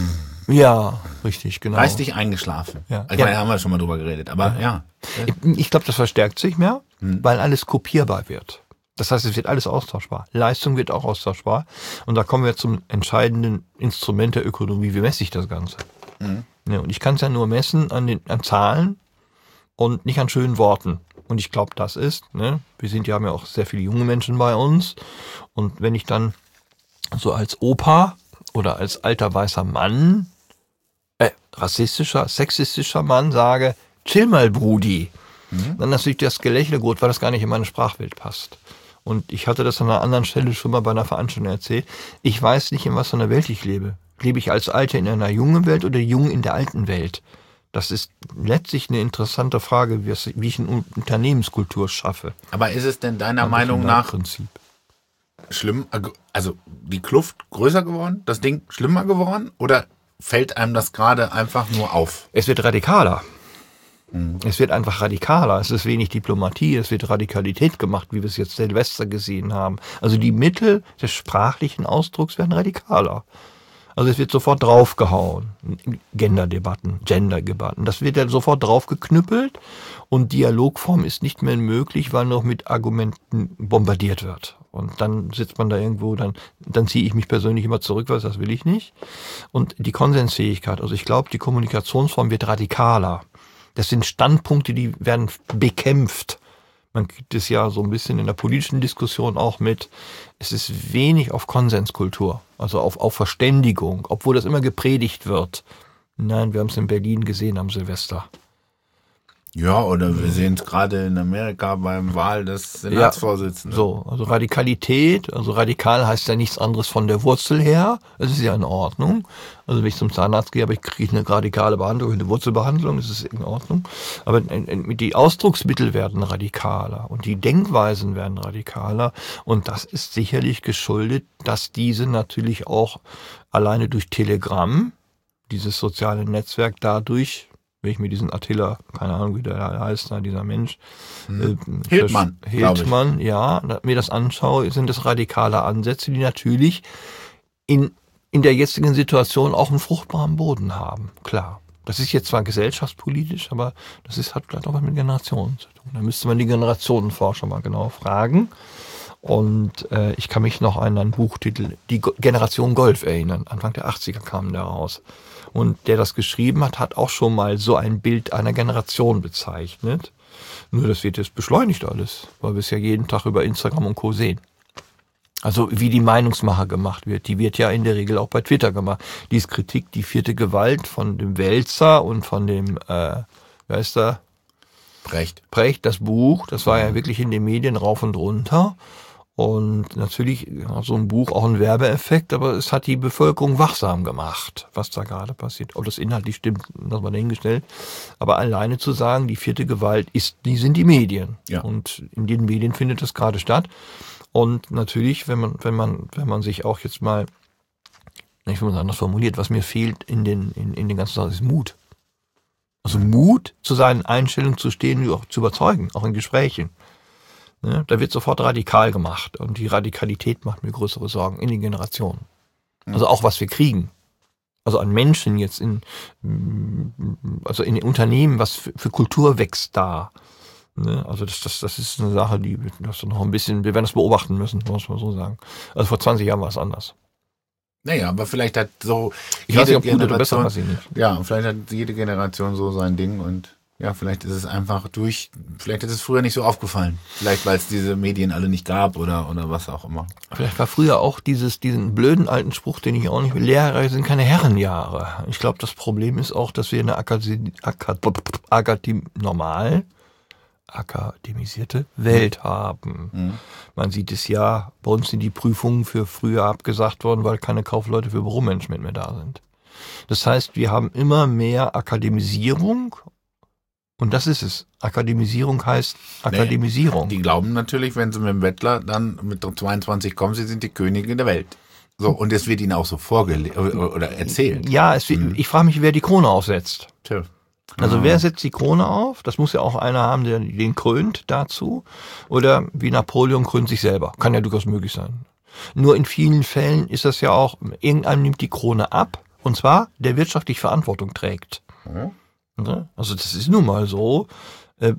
Ja, richtig, genau. Reiß dich eingeschlafen. Ja. Ich ja. meine, da haben wir schon mal drüber geredet, aber ja. ja. Ich, ich glaube, das verstärkt sich mehr, hm. weil alles kopierbar wird. Das heißt, es wird alles austauschbar. Leistung wird auch austauschbar. Und da kommen wir zum entscheidenden Instrument der Ökonomie. Wie messe ich das Ganze? Mhm. Ja, und ich kann es ja nur messen an den an Zahlen und nicht an schönen Worten. Und ich glaube, das ist, ne, wir sind ja, haben ja auch sehr viele junge Menschen bei uns. Und wenn ich dann so als Opa oder als alter weißer Mann, äh, rassistischer, sexistischer Mann sage, chill mal, Brudi, mhm. dann natürlich das Gelächter gut, weil das gar nicht in meine Sprachwelt passt. Und ich hatte das an einer anderen Stelle schon mal bei einer Veranstaltung erzählt. Ich weiß nicht, in was für einer Welt ich lebe. Lebe ich als Alter in einer jungen Welt oder jung in der alten Welt? Das ist letztlich eine interessante Frage, wie ich eine Unternehmenskultur schaffe. Aber ist es denn deiner Meinung nach Prinzip schlimm, also die Kluft größer geworden, das Ding schlimmer geworden? Oder fällt einem das gerade einfach nur auf? Es wird radikaler. Es wird einfach radikaler. Es ist wenig Diplomatie, es wird Radikalität gemacht, wie wir es jetzt Silvester gesehen haben. Also die Mittel des sprachlichen Ausdrucks werden radikaler. Also es wird sofort draufgehauen. Genderdebatten, Genderdebatten. Das wird dann sofort draufgeknüppelt und Dialogform ist nicht mehr möglich, weil noch mit Argumenten bombardiert wird. Und dann sitzt man da irgendwo, dann, dann ziehe ich mich persönlich immer zurück, weil das will ich nicht. Und die Konsensfähigkeit, also ich glaube, die Kommunikationsform wird radikaler. Das sind Standpunkte, die werden bekämpft. Man kriegt es ja so ein bisschen in der politischen Diskussion auch mit. Es ist wenig auf Konsenskultur, also auf, auf Verständigung, obwohl das immer gepredigt wird. Nein, wir haben es in Berlin gesehen am Silvester. Ja, oder wir sehen es gerade in Amerika beim Wahl des Senatsvorsitzenden. Ja, so, also Radikalität, also radikal heißt ja nichts anderes von der Wurzel her. Das ist ja in Ordnung. Also wenn ich zum Zahnarzt gehe, aber ich kriege eine radikale Behandlung, eine Wurzelbehandlung, das ist in Ordnung. Aber die Ausdrucksmittel werden radikaler und die Denkweisen werden radikaler. Und das ist sicherlich geschuldet, dass diese natürlich auch alleine durch Telegram, dieses soziale Netzwerk, dadurch, wenn ich mir diesen Attila, keine Ahnung, wie der heißt, dieser Mensch, hm. äh, Hildmann, Hildmann, ja, mir das anschaue, sind das radikale Ansätze, die natürlich in, in der jetzigen Situation auch einen fruchtbaren Boden haben, klar. Das ist jetzt zwar gesellschaftspolitisch, aber das ist, hat vielleicht auch was mit Generationen zu tun. Da müsste man die Generationenforscher mal genau fragen. Und äh, ich kann mich noch an einen Buchtitel, die Generation Golf, erinnern. Anfang der achtziger kam der raus. Und der das geschrieben hat, hat auch schon mal so ein Bild einer Generation bezeichnet. Nur das wird jetzt beschleunigt alles, weil wir es ja jeden Tag über Instagram und Co. sehen. Also wie die Meinungsmache gemacht wird, die wird ja in der Regel auch bei Twitter gemacht. Die ist Kritik, die vierte Gewalt von dem Wälzer und von dem, äh, wer ist da? Brecht. Brecht, das Buch, das war ja wirklich in den Medien rauf und runter. Und natürlich hat so ein Buch auch einen Werbeeffekt, aber es hat die Bevölkerung wachsam gemacht, was da gerade passiert. Ob das inhaltlich stimmt, das war dahingestellt. Aber alleine zu sagen, die vierte Gewalt ist, die sind die Medien. Ja. Und in den Medien findet das gerade statt. Und natürlich, wenn man, wenn man, wenn man sich auch jetzt mal, ich will mal anders formuliert, was mir fehlt in den, in, in den ganzen Sachen, ist Mut. Also Mut, zu seinen Einstellungen zu stehen und auch zu überzeugen, auch in Gesprächen. Ne, da wird sofort radikal gemacht und die Radikalität macht mir größere Sorgen in den Generationen. Also auch was wir kriegen. Also an Menschen jetzt in, also in den Unternehmen, was für, für Kultur wächst da. Ne, also das, das, das ist eine Sache, die das noch ein bisschen, wir werden das beobachten müssen, muss man so sagen. Also vor zwanzig Jahren war es anders. Naja, aber vielleicht hat so ich jede weiß nicht, ob Generation, besser, weiß ich nicht. Ja, vielleicht hat jede Generation so sein Ding und ja, vielleicht ist es einfach durch, vielleicht ist es früher nicht so aufgefallen. Vielleicht, weil es diese Medien alle nicht gab oder, oder was auch immer. Vielleicht war früher auch dieses, diesen blöden alten Spruch, den ich auch nicht will, Lehrer sind keine Herrenjahre. Ich glaube, das Problem ist auch, dass wir eine Akademie, Akademie, normal, akademisierte Welt haben. Mhm. Man sieht es ja, bei uns sind die Prüfungen für früher abgesagt worden, weil keine Kaufleute für Büromanagement mehr da sind. Das heißt, wir haben immer mehr Akademisierung. Und das ist es. Akademisierung heißt Akademisierung. Nee, die glauben natürlich, wenn sie mit dem Bettler dann mit zweiundzwanzig kommen, sie sind die Königin der Welt. So, und es wird ihnen auch so vorgelegt oder erzählt. Ja, es wird, hm. ich frage mich, wer die Krone aufsetzt. Tja. Also ah. wer setzt die Krone auf? Das muss ja auch einer haben, der den krönt dazu. Oder wie Napoleon krönt sich selber. Kann ja durchaus möglich sein. Nur in vielen Fällen ist das ja auch, irgendeinem nimmt die Krone ab. Und zwar, der wirtschaftlich Verantwortung trägt. Hm. Also das ist nun mal so. Äh,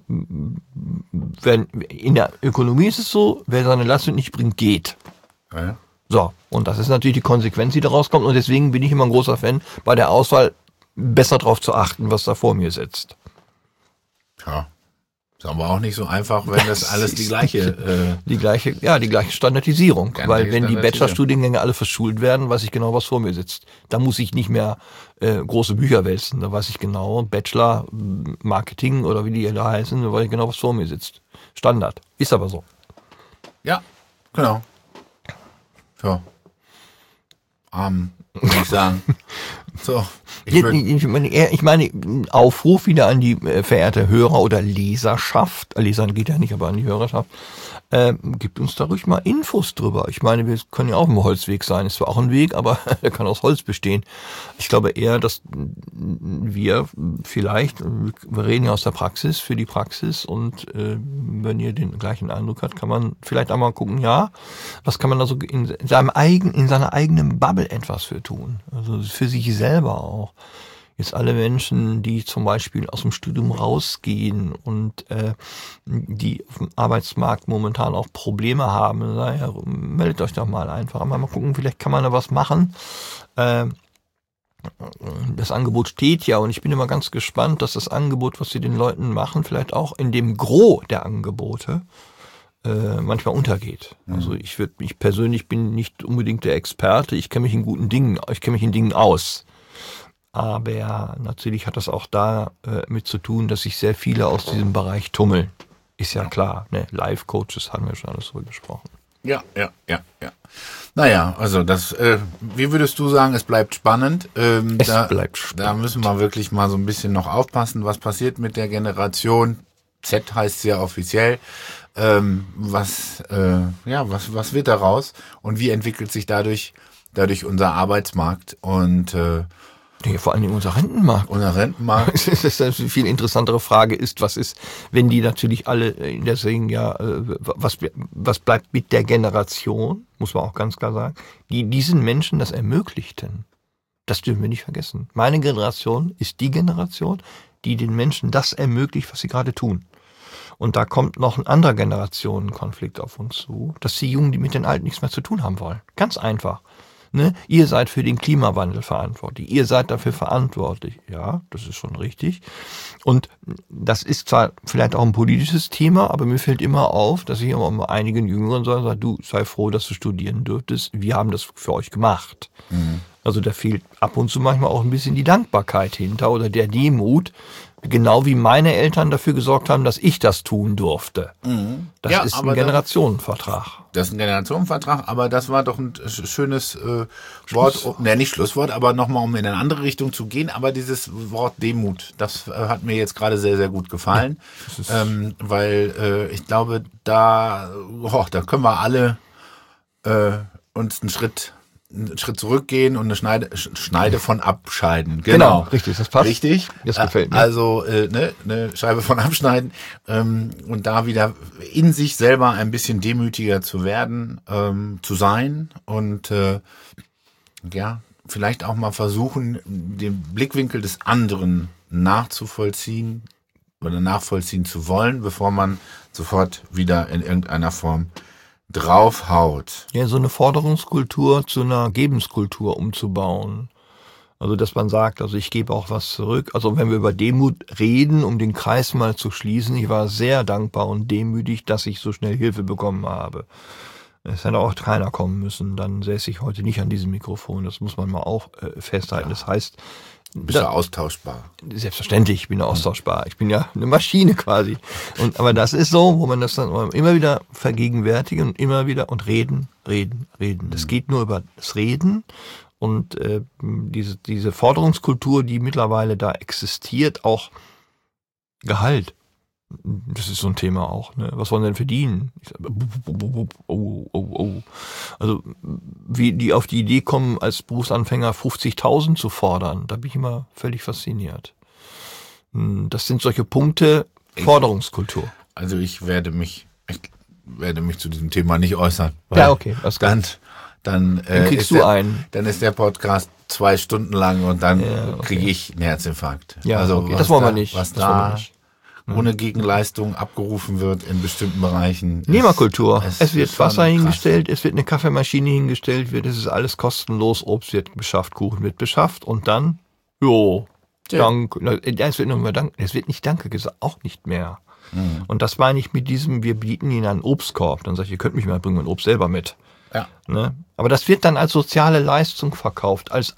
wenn, in der Ökonomie ist es so, wer seine Leistung nicht bringt, geht. Ja, ja. So, und das ist natürlich die Konsequenz, die daraus kommt. Und deswegen bin ich immer ein großer Fan, bei der Auswahl besser darauf zu achten, was da vor mir sitzt. Ja. Ist aber auch nicht so einfach, wenn das, das alles die gleiche... Äh, die gleiche, ja, die gleiche Standardisierung. Weil wenn die Bachelorstudiengänge alle verschult werden, weiß ich genau, was vor mir sitzt. Da muss ich nicht mehr äh, große Bücher wälzen. Da weiß ich genau, Bachelor, Marketing oder wie die da heißen, da weiß ich genau, was vor mir sitzt. Standard. Ist aber so. Ja, genau. So. Arm, würde ich sagen. So. Ich, ich, meine, ich meine, Aufruf wieder an die äh, verehrte Hörer oder Leserschaft, Lesern geht ja nicht, aber an die Hörerschaft, äh, gibt uns da ruhig mal Infos drüber. Ich meine, wir können ja auch im Holzweg sein, ist zwar auch ein Weg, aber der kann aus Holz bestehen. Ich glaube eher, dass wir vielleicht, wir reden ja aus der Praxis, für die Praxis und äh, wenn ihr den gleichen Eindruck habt, kann man vielleicht einmal gucken, ja, was kann man da so in seinem eigenen, in seiner eigenen Bubble etwas für tun. Also für sich selber auch. Jetzt alle Menschen, die zum Beispiel aus dem Studium rausgehen und äh, die auf dem Arbeitsmarkt momentan auch Probleme haben, daher meldet euch doch mal einfach. Mal gucken, vielleicht kann man da was machen. Äh, das Angebot steht ja und ich bin immer ganz gespannt, dass das Angebot, was sie den Leuten machen, vielleicht auch in dem Gros der Angebote äh, manchmal untergeht. Mhm. Also ich würde, ich persönlich bin nicht unbedingt der Experte, ich kenne mich in guten Dingen, ich kenne mich in Dingen aus. Aber natürlich hat das auch da äh, mit zu tun, dass sich sehr viele aus diesem Bereich tummeln. Ist ja klar, ne? Life-Coaches haben wir schon alles drüber gesprochen. Ja, ja, ja, ja. Naja, also das, äh, wie würdest du sagen, es bleibt spannend? Ähm, es da, bleibt spannend. Da müssen wir wirklich mal so ein bisschen noch aufpassen, was passiert mit der Generation. Z heißt es ja offiziell. Ähm, was, äh, ja, was, was wird daraus? Und wie entwickelt sich dadurch, dadurch unser Arbeitsmarkt? Und äh, Ja, vor allem unser Rentenmarkt. Unser Rentenmarkt. Das ist eine viel interessantere Frage ist, was ist, wenn die natürlich alle, deswegen ja, was, was bleibt mit der Generation, muss man auch ganz klar sagen, die diesen Menschen das ermöglichten. Das dürfen wir nicht vergessen. Meine Generation ist die Generation, die den Menschen das ermöglicht, was sie gerade tun. Und da kommt noch ein anderer Generationenkonflikt auf uns zu, dass die Jungen, die mit den Alten nichts mehr zu tun haben wollen. Ganz einfach. Ne? Ihr seid für den Klimawandel verantwortlich. Ihr seid dafür verantwortlich. Ja, das ist schon richtig. Und das ist zwar vielleicht auch ein politisches Thema, aber mir fällt immer auf, dass ich immer mal einigen Jüngeren sage, du sei froh, dass du studieren dürftest. Wir haben das für euch gemacht. Mhm. Also da fehlt ab und zu manchmal auch ein bisschen die Dankbarkeit hinter oder der Demut. Genau wie meine Eltern dafür gesorgt haben, dass ich das tun durfte. Mhm. Das ja, ist ein Generationenvertrag. Das ist ein Generationenvertrag, aber das war doch ein schönes äh, Wort, ne, nicht Schlusswort, aber nochmal, um in eine andere Richtung zu gehen, aber dieses Wort Demut, das äh, hat mir jetzt gerade sehr, sehr gut gefallen, ja, ähm, weil äh, ich glaube, da, oh, da können wir alle äh, uns einen Schritt einen Schritt zurückgehen und eine Schneide, Schneide von abscheiden. Genau. genau, richtig, das passt. Richtig. Das gefällt mir. Also äh, ne, eine Scheibe von abschneiden ähm, und da wieder in sich selber ein bisschen demütiger zu werden, ähm, zu sein und äh, ja, vielleicht auch mal versuchen, den Blickwinkel des anderen nachzuvollziehen oder nachvollziehen zu wollen, bevor man sofort wieder in irgendeiner Form draufhaut. Ja, so eine Forderungskultur zu einer Gebenskultur umzubauen. Also, dass man sagt, also ich gebe auch was zurück. Also, wenn wir über Demut reden, um den Kreis mal zu schließen, ich war sehr dankbar und demütig, dass ich so schnell Hilfe bekommen habe. Es hätte auch keiner kommen müssen, dann säße ich heute nicht an diesem Mikrofon. Das muss man mal auch äh, festhalten. Ja. Das heißt, bist du austauschbar? Selbstverständlich, ich bin austauschbar. Ich bin ja eine Maschine quasi. Und aber das ist so, wo man das dann immer wieder vergegenwärtigt und immer wieder und reden, reden, reden. Das geht nur über das Reden und äh, diese diese Forderungskultur, die mittlerweile da existiert, auch Gehalt. Das ist so ein Thema auch. Ne? Was wollen denn verdienen? Ich sag, oh, oh, oh. Also wie die auf die Idee kommen, als Berufsanfänger fünfzigtausend zu fordern, da bin ich immer völlig fasziniert. Das sind solche Punkte, Forderungskultur. Also ich werde mich, ich werde mich zu diesem Thema nicht äußern. Ja, okay. Das dann, dann, äh, dann kriegst du der, einen. Dann ist der Podcast zwei Stunden lang und dann ja, okay. kriege ich einen Herzinfarkt. Ja, also okay. Das wollen wir nicht. Was das da wollen wir nicht. ohne Gegenleistung abgerufen wird in bestimmten Bereichen. Nehmerkultur. Es, Es wird ist schon Wasser krass. hingestellt, es wird eine Kaffeemaschine hingestellt, wird, es ist alles kostenlos, Obst wird beschafft, Kuchen wird beschafft und dann, jo, Tja. Dank, na, es wird noch mal Dank, es wird nicht Danke gesagt, auch nicht mehr. Mhm. Und das meine ich mit diesem, wir bieten Ihnen einen Obstkorb, dann sage ich, ihr könnt mich mal bringen, mein Obst selber mit. Ja. Ne? Aber das wird dann als soziale Leistung verkauft, als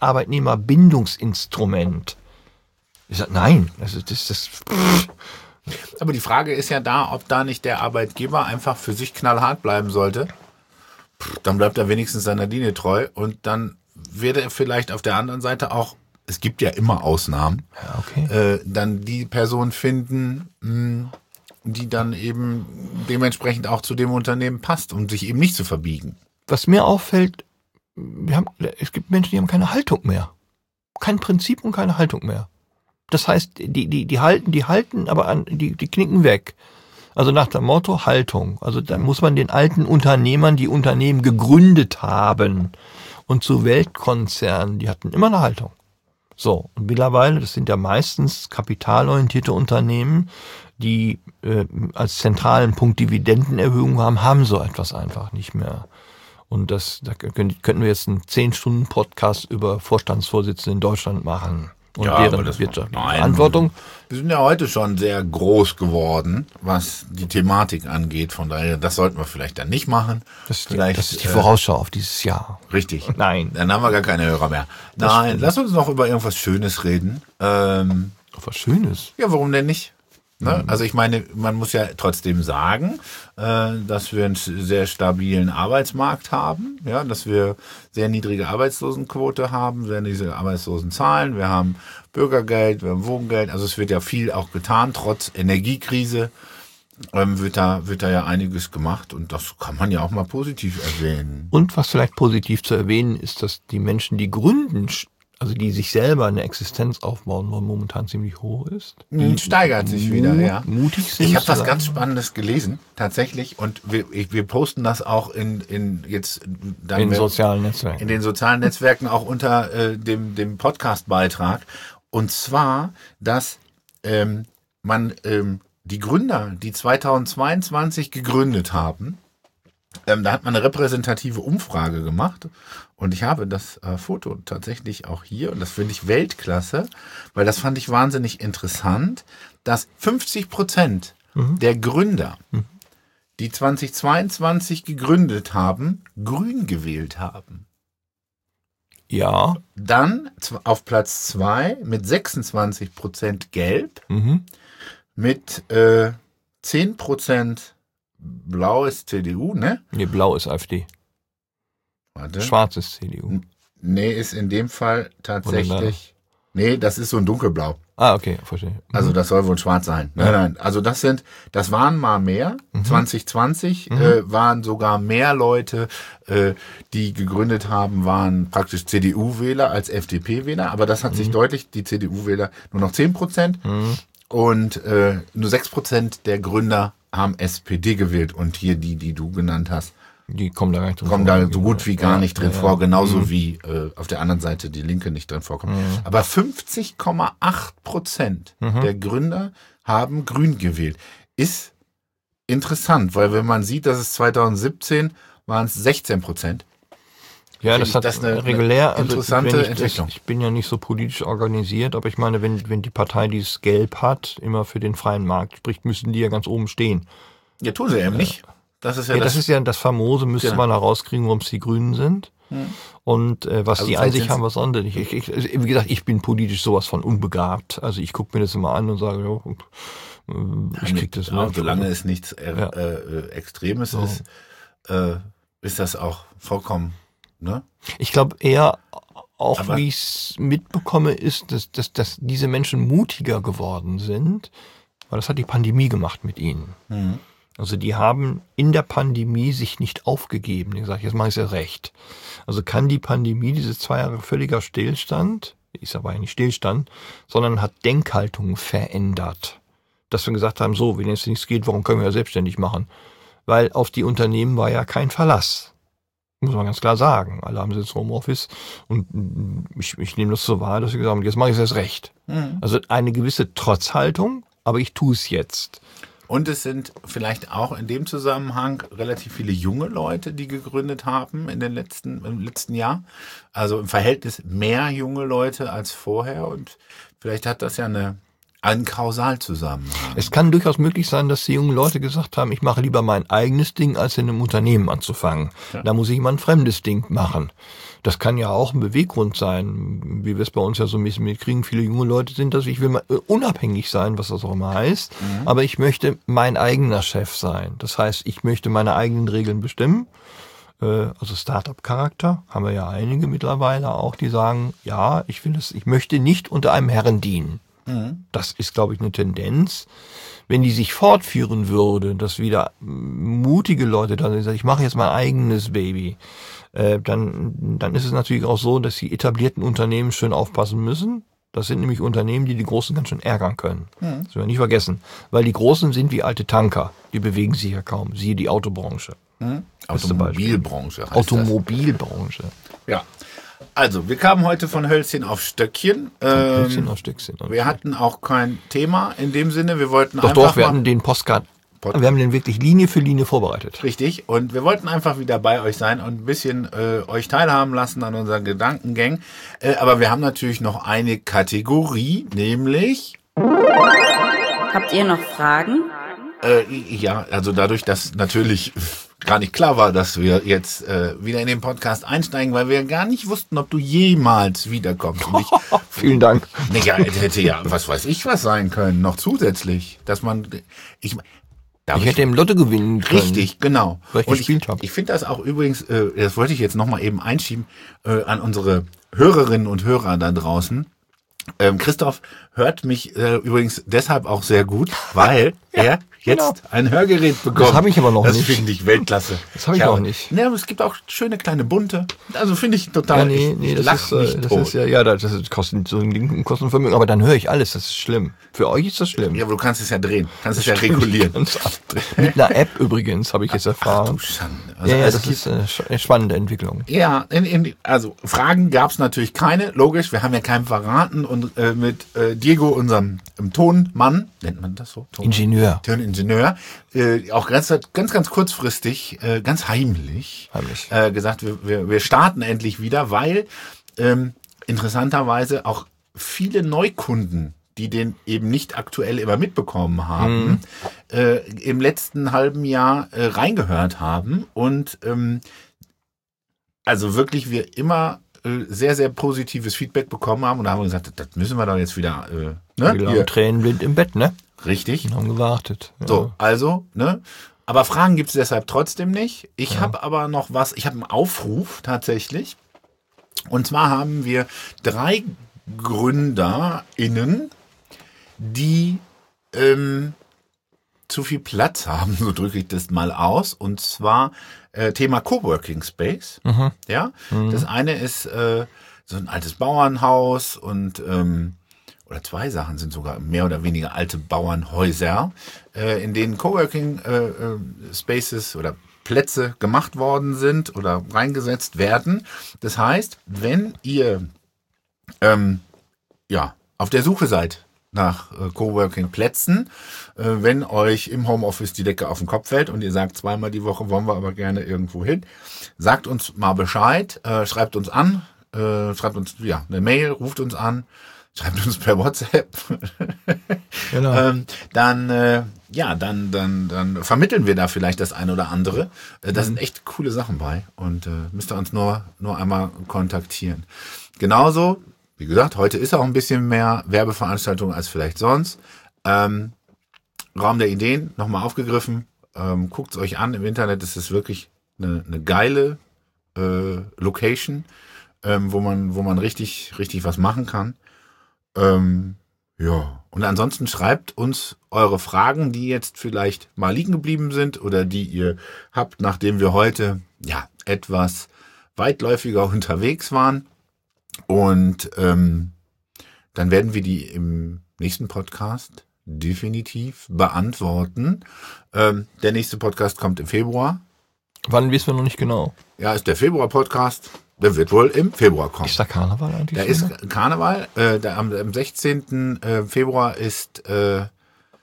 Arbeitnehmerbindungsinstrument. Ich sage, nein, das ist das, das pff. Aber die Frage ist ja da, ob da nicht der Arbeitgeber einfach für sich knallhart bleiben sollte. Pff, dann bleibt er wenigstens seiner Linie treu und dann wird er vielleicht auf der anderen Seite auch, es gibt ja immer Ausnahmen, Ja, okay. äh, dann die Person finden, mh, die dann eben dementsprechend auch zu dem Unternehmen passt, um sich eben nicht zu verbiegen. Was mir auffällt, wir haben, es gibt Menschen, die haben keine Haltung mehr. Kein Prinzip und keine Haltung mehr. Das heißt, die, die, die halten, die halten, aber an, die, die knicken weg. Also nach dem Motto Haltung. Also da muss man den alten Unternehmern, die Unternehmen gegründet haben und zu Weltkonzernen, die hatten immer eine Haltung. So, und mittlerweile, das sind ja meistens kapitalorientierte Unternehmen, die äh, als zentralen Punkt Dividendenerhöhung haben, haben so etwas einfach nicht mehr. Und das, da können, könnten wir jetzt einen zehn Stunden Podcast über Vorstandsvorsitzende in Deutschland machen und Ja, aber deren das- wirtschaftliche nein. Verantwortung. Wir sind ja heute schon sehr groß geworden, was die Thematik angeht. Von daher, das sollten wir vielleicht dann nicht machen. Das ist, die, vielleicht, das ist die äh, Vorausschau auf dieses Jahr. Richtig. Nein. Dann haben wir gar keine Hörer mehr. Nein, stimmt. lass uns noch über irgendwas Schönes reden. Ähm, Was Schönes. ja, warum denn nicht? Ne? Also ich meine, man muss ja trotzdem sagen, äh, dass wir einen sehr stabilen Arbeitsmarkt haben, ja, dass wir sehr niedrige Arbeitslosenquote haben, sehr niedrige Arbeitslosenzahlen, wir haben Bürgergeld, wir haben Wohngeld, also es wird ja viel auch getan, trotz Energiekrise ähm, wird da wird da ja einiges gemacht und das kann man ja auch mal positiv erwähnen. Und was vielleicht positiv zu erwähnen ist, dass die Menschen, die gründen, also die sich selber eine Existenz aufbauen wollen, momentan ziemlich hoch ist. Die steigert sich wieder, ja. Mutig sind. Ich habe was zu ganz sagen. Spannendes gelesen, tatsächlich, und wir, ich, wir posten das auch in, in jetzt dann In wir- sozialen Netzwerken. in den sozialen Netzwerken auch unter äh, dem, dem Podcast-Beitrag. Und zwar, dass ähm, man ähm, die Gründer, die zweitausendzweiundzwanzig gegründet haben, ähm, da hat man eine repräsentative Umfrage gemacht. Und ich habe das äh, Foto tatsächlich auch hier. Und das finde ich Weltklasse, weil das fand ich wahnsinnig interessant, dass fünfzig Prozent Mhm. der Gründer, Mhm. die zweitausendzweiundzwanzig gegründet haben, grün gewählt haben. Ja. Dann zw- auf Platz zwei mit sechsundzwanzig Prozent gelb, Mhm. mit äh, zehn Prozent blau ist C D U, ne? Nee, blau ist AfD. Warte. Schwarz ist C D U. Nee, ist in dem Fall tatsächlich. Nee, das ist so ein dunkelblau. Ah, okay, verstehe. Mhm. Also das soll wohl schwarz sein. Nein, Ja. nein. Also das sind, das waren mal mehr. Mhm. zwanzig zwanzig Mhm. äh, waren sogar mehr Leute, äh, die gegründet haben, waren praktisch C D U-Wähler als F D P-Wähler. Aber das hat sich Mhm. deutlich, die C D U-Wähler nur noch zehn Prozent. Mhm. Und äh, nur sechs Prozent der Gründer haben S P D gewählt. Und hier die, die du genannt hast, Die kommen da gar nicht drin kommen vor. da so gut wie gar Ja, nicht drin ja, vor, ja. genauso Mhm. wie äh, auf der anderen Seite die Linke nicht drin vorkommt. Mhm. Aber fünfzig Komma acht Prozent Mhm. der Gründer haben grün gewählt. Ist interessant, weil wenn man sieht, dass es zweitausendsiebzehn waren es sechzehn Prozent. Ja, Finde das ich hat das eine- regulär, eine also interessante wenn ich, Entwicklung. Das, ich bin ja nicht so politisch organisiert, aber ich meine, wenn, wenn die Partei, die es gelb hat, immer für den freien Markt spricht, müssen die ja ganz oben stehen. Ja, tun sie eben nicht. Das ist ja, Ja, das. das ist ja das Famose, müsste Genau. man herauskriegen, warum es die Grünen sind. Hm. Und äh, was Also die an vielleicht sich sind's- haben, was andere nicht. Ich, ich, also, wie gesagt, ich bin politisch sowas von unbegabt. Also ich gucke mir das immer an und sage, ja, äh, ich krieg das ja, nicht. solange es nichts äh, Ja. äh, Extremes So. ist, äh, ist das auch vollkommen, ne? Ich glaube eher, auch Aber- wie ich es mitbekomme, ist, dass, dass, dass diese Menschen mutiger geworden sind, weil das hat die Pandemie gemacht mit ihnen. Mhm. Also die haben in der Pandemie sich nicht aufgegeben. Die gesagt, jetzt mache ich es ja recht. Also kann die Pandemie, diese zwei Jahre völliger Stillstand, ist aber eigentlich Stillstand, sondern hat Denkhaltungen verändert. Dass wir gesagt haben, so, wenn jetzt nichts geht, warum können wir ja selbstständig machen? Weil auf die Unternehmen war ja kein Verlass. Muss man ganz klar sagen. Alle haben jetzt Homeoffice und mm, ich, ich nehme das so wahr, dass sie gesagt haben, jetzt mache ich es erst recht. Mhm. Also eine gewisse Trotzhaltung aber ich tue es jetzt. Und es sind vielleicht auch in dem Zusammenhang relativ viele junge Leute, die gegründet haben in den letzten, im letzten Jahr. Also im Verhältnis mehr junge Leute als vorher. Und vielleicht hat das ja eine, einen Kausalzusammenhang. Es kann durchaus möglich sein, dass die jungen Leute gesagt haben, ich mache lieber mein eigenes Ding, als in einem Unternehmen anzufangen. Ja. Da muss ich mal ein fremdes Ding machen. Das kann ja auch ein Beweggrund sein, wie wir es bei uns ja so ein bisschen mitkriegen. Viele junge Leute sind das, ich will mal unabhängig sein, was das auch immer heißt, mhm. aber ich möchte mein eigener Chef sein. Das heißt, ich möchte meine eigenen Regeln bestimmen. Also Start-up-Charakter haben wir ja einige mittlerweile auch, die sagen, ja, ich will es, ich möchte nicht unter einem Herren dienen. Mhm. Das ist, glaube ich, eine Tendenz. Wenn die sich fortführen würde, dass wieder mutige Leute da sind, ich mache jetzt mein eigenes Baby, äh, dann, dann ist es natürlich auch so, dass die etablierten Unternehmen schön aufpassen müssen. Das sind nämlich Unternehmen, die die Großen ganz schön ärgern können. Mhm. Das wir nicht vergessen. Weil die Großen sind wie alte Tanker. Die bewegen sich ja kaum. Siehe die Autobranche. Mhm. Automobilbranche heißt Automobilbranche. Das. Ja. Also, wir kamen heute von Hölzchen auf Stöckchen. Ähm, Hölzchen auf Stöckchen. Okay. Wir hatten auch kein Thema in dem Sinne. Wir wollten doch, einfach doch, wir hatten den Postcard. Podcast. Wir haben den wirklich Linie für Linie vorbereitet. Richtig. Und wir wollten einfach wieder bei euch sein und ein bisschen äh, euch teilhaben lassen an unseren Gedankengängen. Äh, aber wir haben natürlich noch eine Kategorie, nämlich... Habt ihr noch Fragen? Äh, ja, also dadurch, dass natürlich gar nicht klar war, dass wir jetzt äh, wieder in den Podcast einsteigen, weil wir gar nicht wussten, ob du jemals wiederkommst. Und ich, Vielen Dank. Nee, ja, hätte ja, was weiß ich, was sein können, noch zusätzlich, dass man... Ich, ich, ich hätte im Lotto gewinnen können. Richtig, genau. Weil ich und gespielt ich, habe. Ich finde das auch übrigens, äh, das wollte ich jetzt nochmal eben einschieben, äh, an unsere Hörerinnen und Hörer da draußen. Ähm, Christoph hört mich äh, übrigens deshalb auch sehr gut, weil ja, er jetzt genau. ein Hörgerät bekommt. Das habe ich aber noch das nicht. Das finde ich Weltklasse. Das habe ich, ich noch nicht. Ne, aber es gibt auch schöne kleine bunte. Also finde ich total. Ja, nee, nee, ich, das, ist, das ist ja, ja, das ist, kostet so ein Ding, kostet ein Vermögen. Aber dann höre ich alles. Das ist schlimm. Für euch ist das schlimm. Ja, aber du kannst es ja drehen, kannst es ja regulieren. Mit einer App übrigens habe ich jetzt erfahren. Ach, du Schande. Also, ja, ja, das ist eine spannende Entwicklung. Ja, in, in, also Fragen gab es natürlich keine. Logisch, wir haben ja keinen verraten und äh, mit äh, Diego, unserem ähm, Tonmann, nennt man das so? Ton Ingenieur. Toningenieur, äh, auch ganz, ganz, ganz kurzfristig, äh, ganz heimlich, heimlich. Äh, gesagt, wir, wir, wir starten endlich wieder, weil ähm, interessanterweise auch viele Neukunden, die den eben nicht aktuell immer mitbekommen haben, mhm. äh, im letzten halben Jahr äh, reingehört haben und ähm, also wirklich wir immer äh, sehr, sehr positives Feedback bekommen haben und da haben wir gesagt, das müssen wir doch jetzt wieder äh, ne? Wir lagen tränenblind im Bett, ne? Richtig. Und haben gewartet. Ja. So, also, ne? Aber Fragen gibt es deshalb trotzdem nicht. Ich ja. habe aber noch was, ich habe einen Aufruf tatsächlich. Und zwar haben wir drei GründerInnen, die ähm, zu viel Platz haben, so drücke ich das mal aus. Und zwar äh, Thema Coworking Space. Mhm. Ja, mhm. Das eine ist äh, so ein altes Bauernhaus und ähm, oder zwei Sachen sind sogar mehr oder weniger alte Bauernhäuser, äh, in denen Coworking äh, äh, Spaces oder Plätze gemacht worden sind oder reingesetzt werden. Das heißt, wenn ihr ähm, ja auf der Suche seid nach äh, Coworking-Plätzen, äh, wenn euch im Homeoffice die Decke auf den Kopf fällt und ihr sagt, zweimal die Woche wollen wir aber gerne irgendwo hin, sagt uns mal Bescheid, äh, schreibt uns an, äh, schreibt uns ja eine Mail, ruft uns an, schreibt uns per WhatsApp. Genau. ähm, dann äh, ja, dann dann dann vermitteln wir da vielleicht das eine oder andere. Äh, da mhm. sind echt coole Sachen bei und äh, müsst ihr uns nur nur einmal kontaktieren. Genauso, wie gesagt, heute ist auch ein bisschen mehr Werbeveranstaltung als vielleicht sonst. Ähm, Raum der Ideen, nochmal aufgegriffen. Ähm, guckt es euch an im Internet. Es ist wirklich eine, eine geile äh, Location, ähm, wo man wo man richtig richtig was machen kann. Ähm, ja, und ansonsten schreibt uns eure Fragen, die jetzt vielleicht mal liegen geblieben sind oder die ihr habt, nachdem wir heute ja etwas weitläufiger unterwegs waren. Und ähm, dann werden wir die im nächsten Podcast definitiv beantworten. Ähm, der nächste Podcast kommt im Februar. Wann wissen wir noch nicht genau? Ja, ist der Februar-Podcast. Der wird wohl im Februar kommen. Ist da Karneval eigentlich? Da ist Karneval. Äh, da am, am sechzehnten Februar ist äh,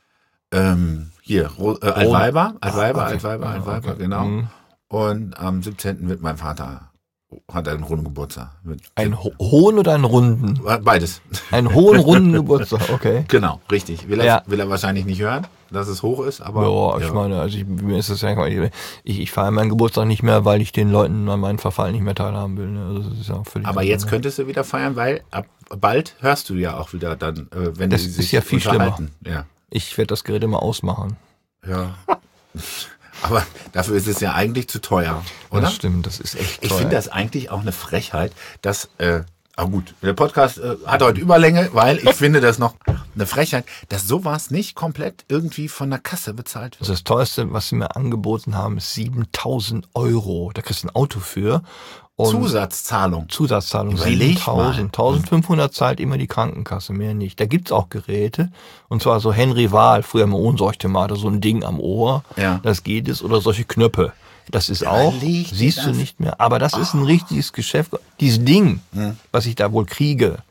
Ähm, hier, Ro- äh, Altweiber, Altweiber, Ah, okay. Altweiber, Ah, Altweiber, okay. genau. Mhm. Und am siebzehnten wird mein Vater, hat einen runden Geburtstag. Mit Einen ho hohen oder einen runden? Beides. Einen hohen, runden Geburtstag, okay. Genau, richtig. Will er, Ja. will er wahrscheinlich nicht hören, dass es hoch ist, aber. Ja, ich meine, also ich, mir ist das ja, ich, ich feiere meinen Geburtstag nicht mehr, weil ich den Leuten an meinen Verfall nicht mehr teilhaben will. Ne? Also das ist ja völlig aber jetzt ne? könntest du wieder feiern, weil ab bald hörst du ja auch wieder dann, äh, wenn Das die ist sich ja viel unterhalten. Ja. Ich werde das Gerät immer ausmachen. Ja. Aber dafür ist es ja eigentlich zu teuer, oder? Das stimmt, das ist echt Ich teuer. finde das eigentlich auch eine Frechheit, dass, äh, aber gut, der Podcast äh, hat heute Überlänge, weil ich finde das noch eine Frechheit, dass sowas nicht komplett irgendwie von der Kasse bezahlt wird. Also das teuerste, was sie mir angeboten haben, ist siebentausend Euro. Da kriegst du ein Auto für. Und Zusatzzahlung. Zusatzzahlung Überleg mal. siebentausend. eintausendfünfhundert zahlt immer die Krankenkasse, mehr nicht. Da gibt's auch Geräte. Und zwar so Henry Wahl, früher im Ohrenseuchthemate, so ein Ding am Ohr. Ja. Das geht es. Oder solche Knöpfe. Das ist auch, Überleg dir siehst du das. nicht mehr. Aber das ist ein richtiges Geschäft. Dieses Ding, was ich da wohl kriege,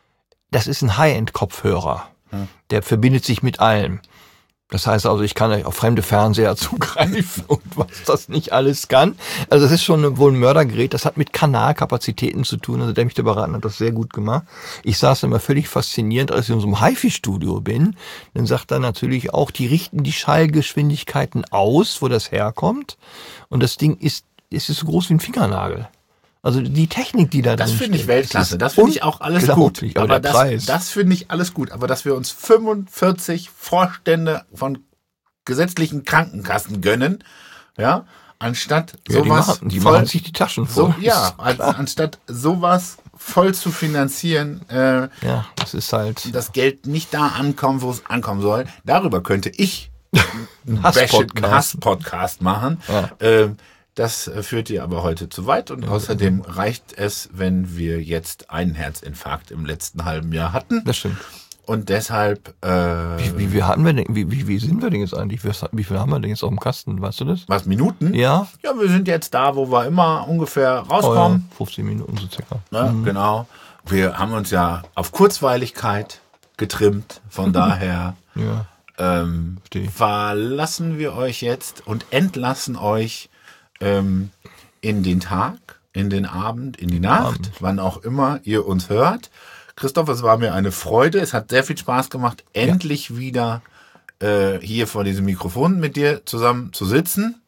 das ist ein High-End-Kopfhörer. Der verbindet sich mit allem. Das heißt also, ich kann auf fremde Fernseher zugreifen und was das nicht alles kann. Also das ist schon wohl ein Mördergerät. Das hat mit Kanalkapazitäten zu tun. Also der mich da beraten hat, das sehr gut gemacht. Ich saß immer völlig faszinierend, als ich in so einem HiFi-Studio bin. Dann sagt er natürlich auch, die richten die Schallgeschwindigkeiten aus, wo das herkommt. Und das Ding ist, ist so groß wie ein Fingernagel. Also die Technik, die da Das drin finde ich steckt, Weltklasse. ist Das finde ich auch alles gut. unglaublich. Aber, Aber der das, Preis. das finde ich alles gut. Aber dass wir uns fünfundvierzig Vorstände von gesetzlichen Krankenkassen gönnen, ja, anstatt ja, die sowas machen, die voll, machen sich die Taschen voll. so, ja, Ist als, klar. anstatt sowas voll zu finanzieren, äh, Ja, das ist halt das Geld nicht da ankommt, wo es ankommen soll. Darüber könnte ich einen Hasspodcast. Bash- Hass-Podcast machen. Ja. Ähm, das äh, führt dir aber heute zu weit und außerdem reicht es, wenn wir jetzt einen Herzinfarkt im letzten halben Jahr hatten Das stimmt. und deshalb äh, Wie, wie, wie hatten wir denn, wie, wie, wie sind wir denn jetzt eigentlich? Wie, wie viel haben wir denn jetzt auf dem Kasten? Weißt du das? was Minuten? Ja? Ja, wir sind jetzt da, wo wir immer ungefähr Oh, ja, rauskommen. fünfzehn Minuten so circa. Ne? Genau. Wir haben uns ja auf Kurzweiligkeit getrimmt, von daher Ja. ähm, Verstehe. verlassen wir euch jetzt und entlassen euch ähm, in den Tag, in den Abend, in die Nacht, Abend. wann auch immer ihr uns hört. Christoph, es war mir eine Freude. Es hat sehr viel Spaß gemacht, endlich wieder äh, hier vor diesem Mikrofon mit dir zusammen zu sitzen.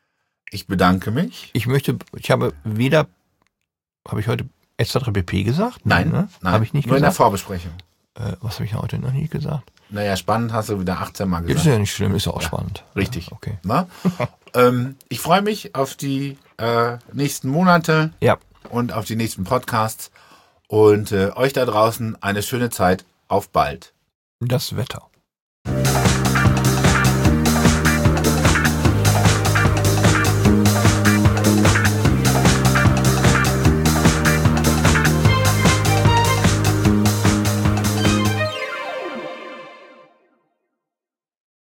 Ich bedanke mich. Ich möchte, ich habe weder, habe ich heute S drei B P gesagt? Nein, ne? nein, Habe ich nicht nur in der gesagt. Vorbesprechung. Äh, was habe ich heute noch nie gesagt? Naja, spannend hast du wieder achtzehn Mal Ja, gesagt. das ist ja nicht schlimm, ist ja auch spannend. Richtig. Ja, okay. Na? ähm, ich freue mich auf die äh, nächsten Monate Ja. und auf die nächsten Podcasts und äh, euch da draußen eine schöne Zeit. Auf bald. Das Wetter.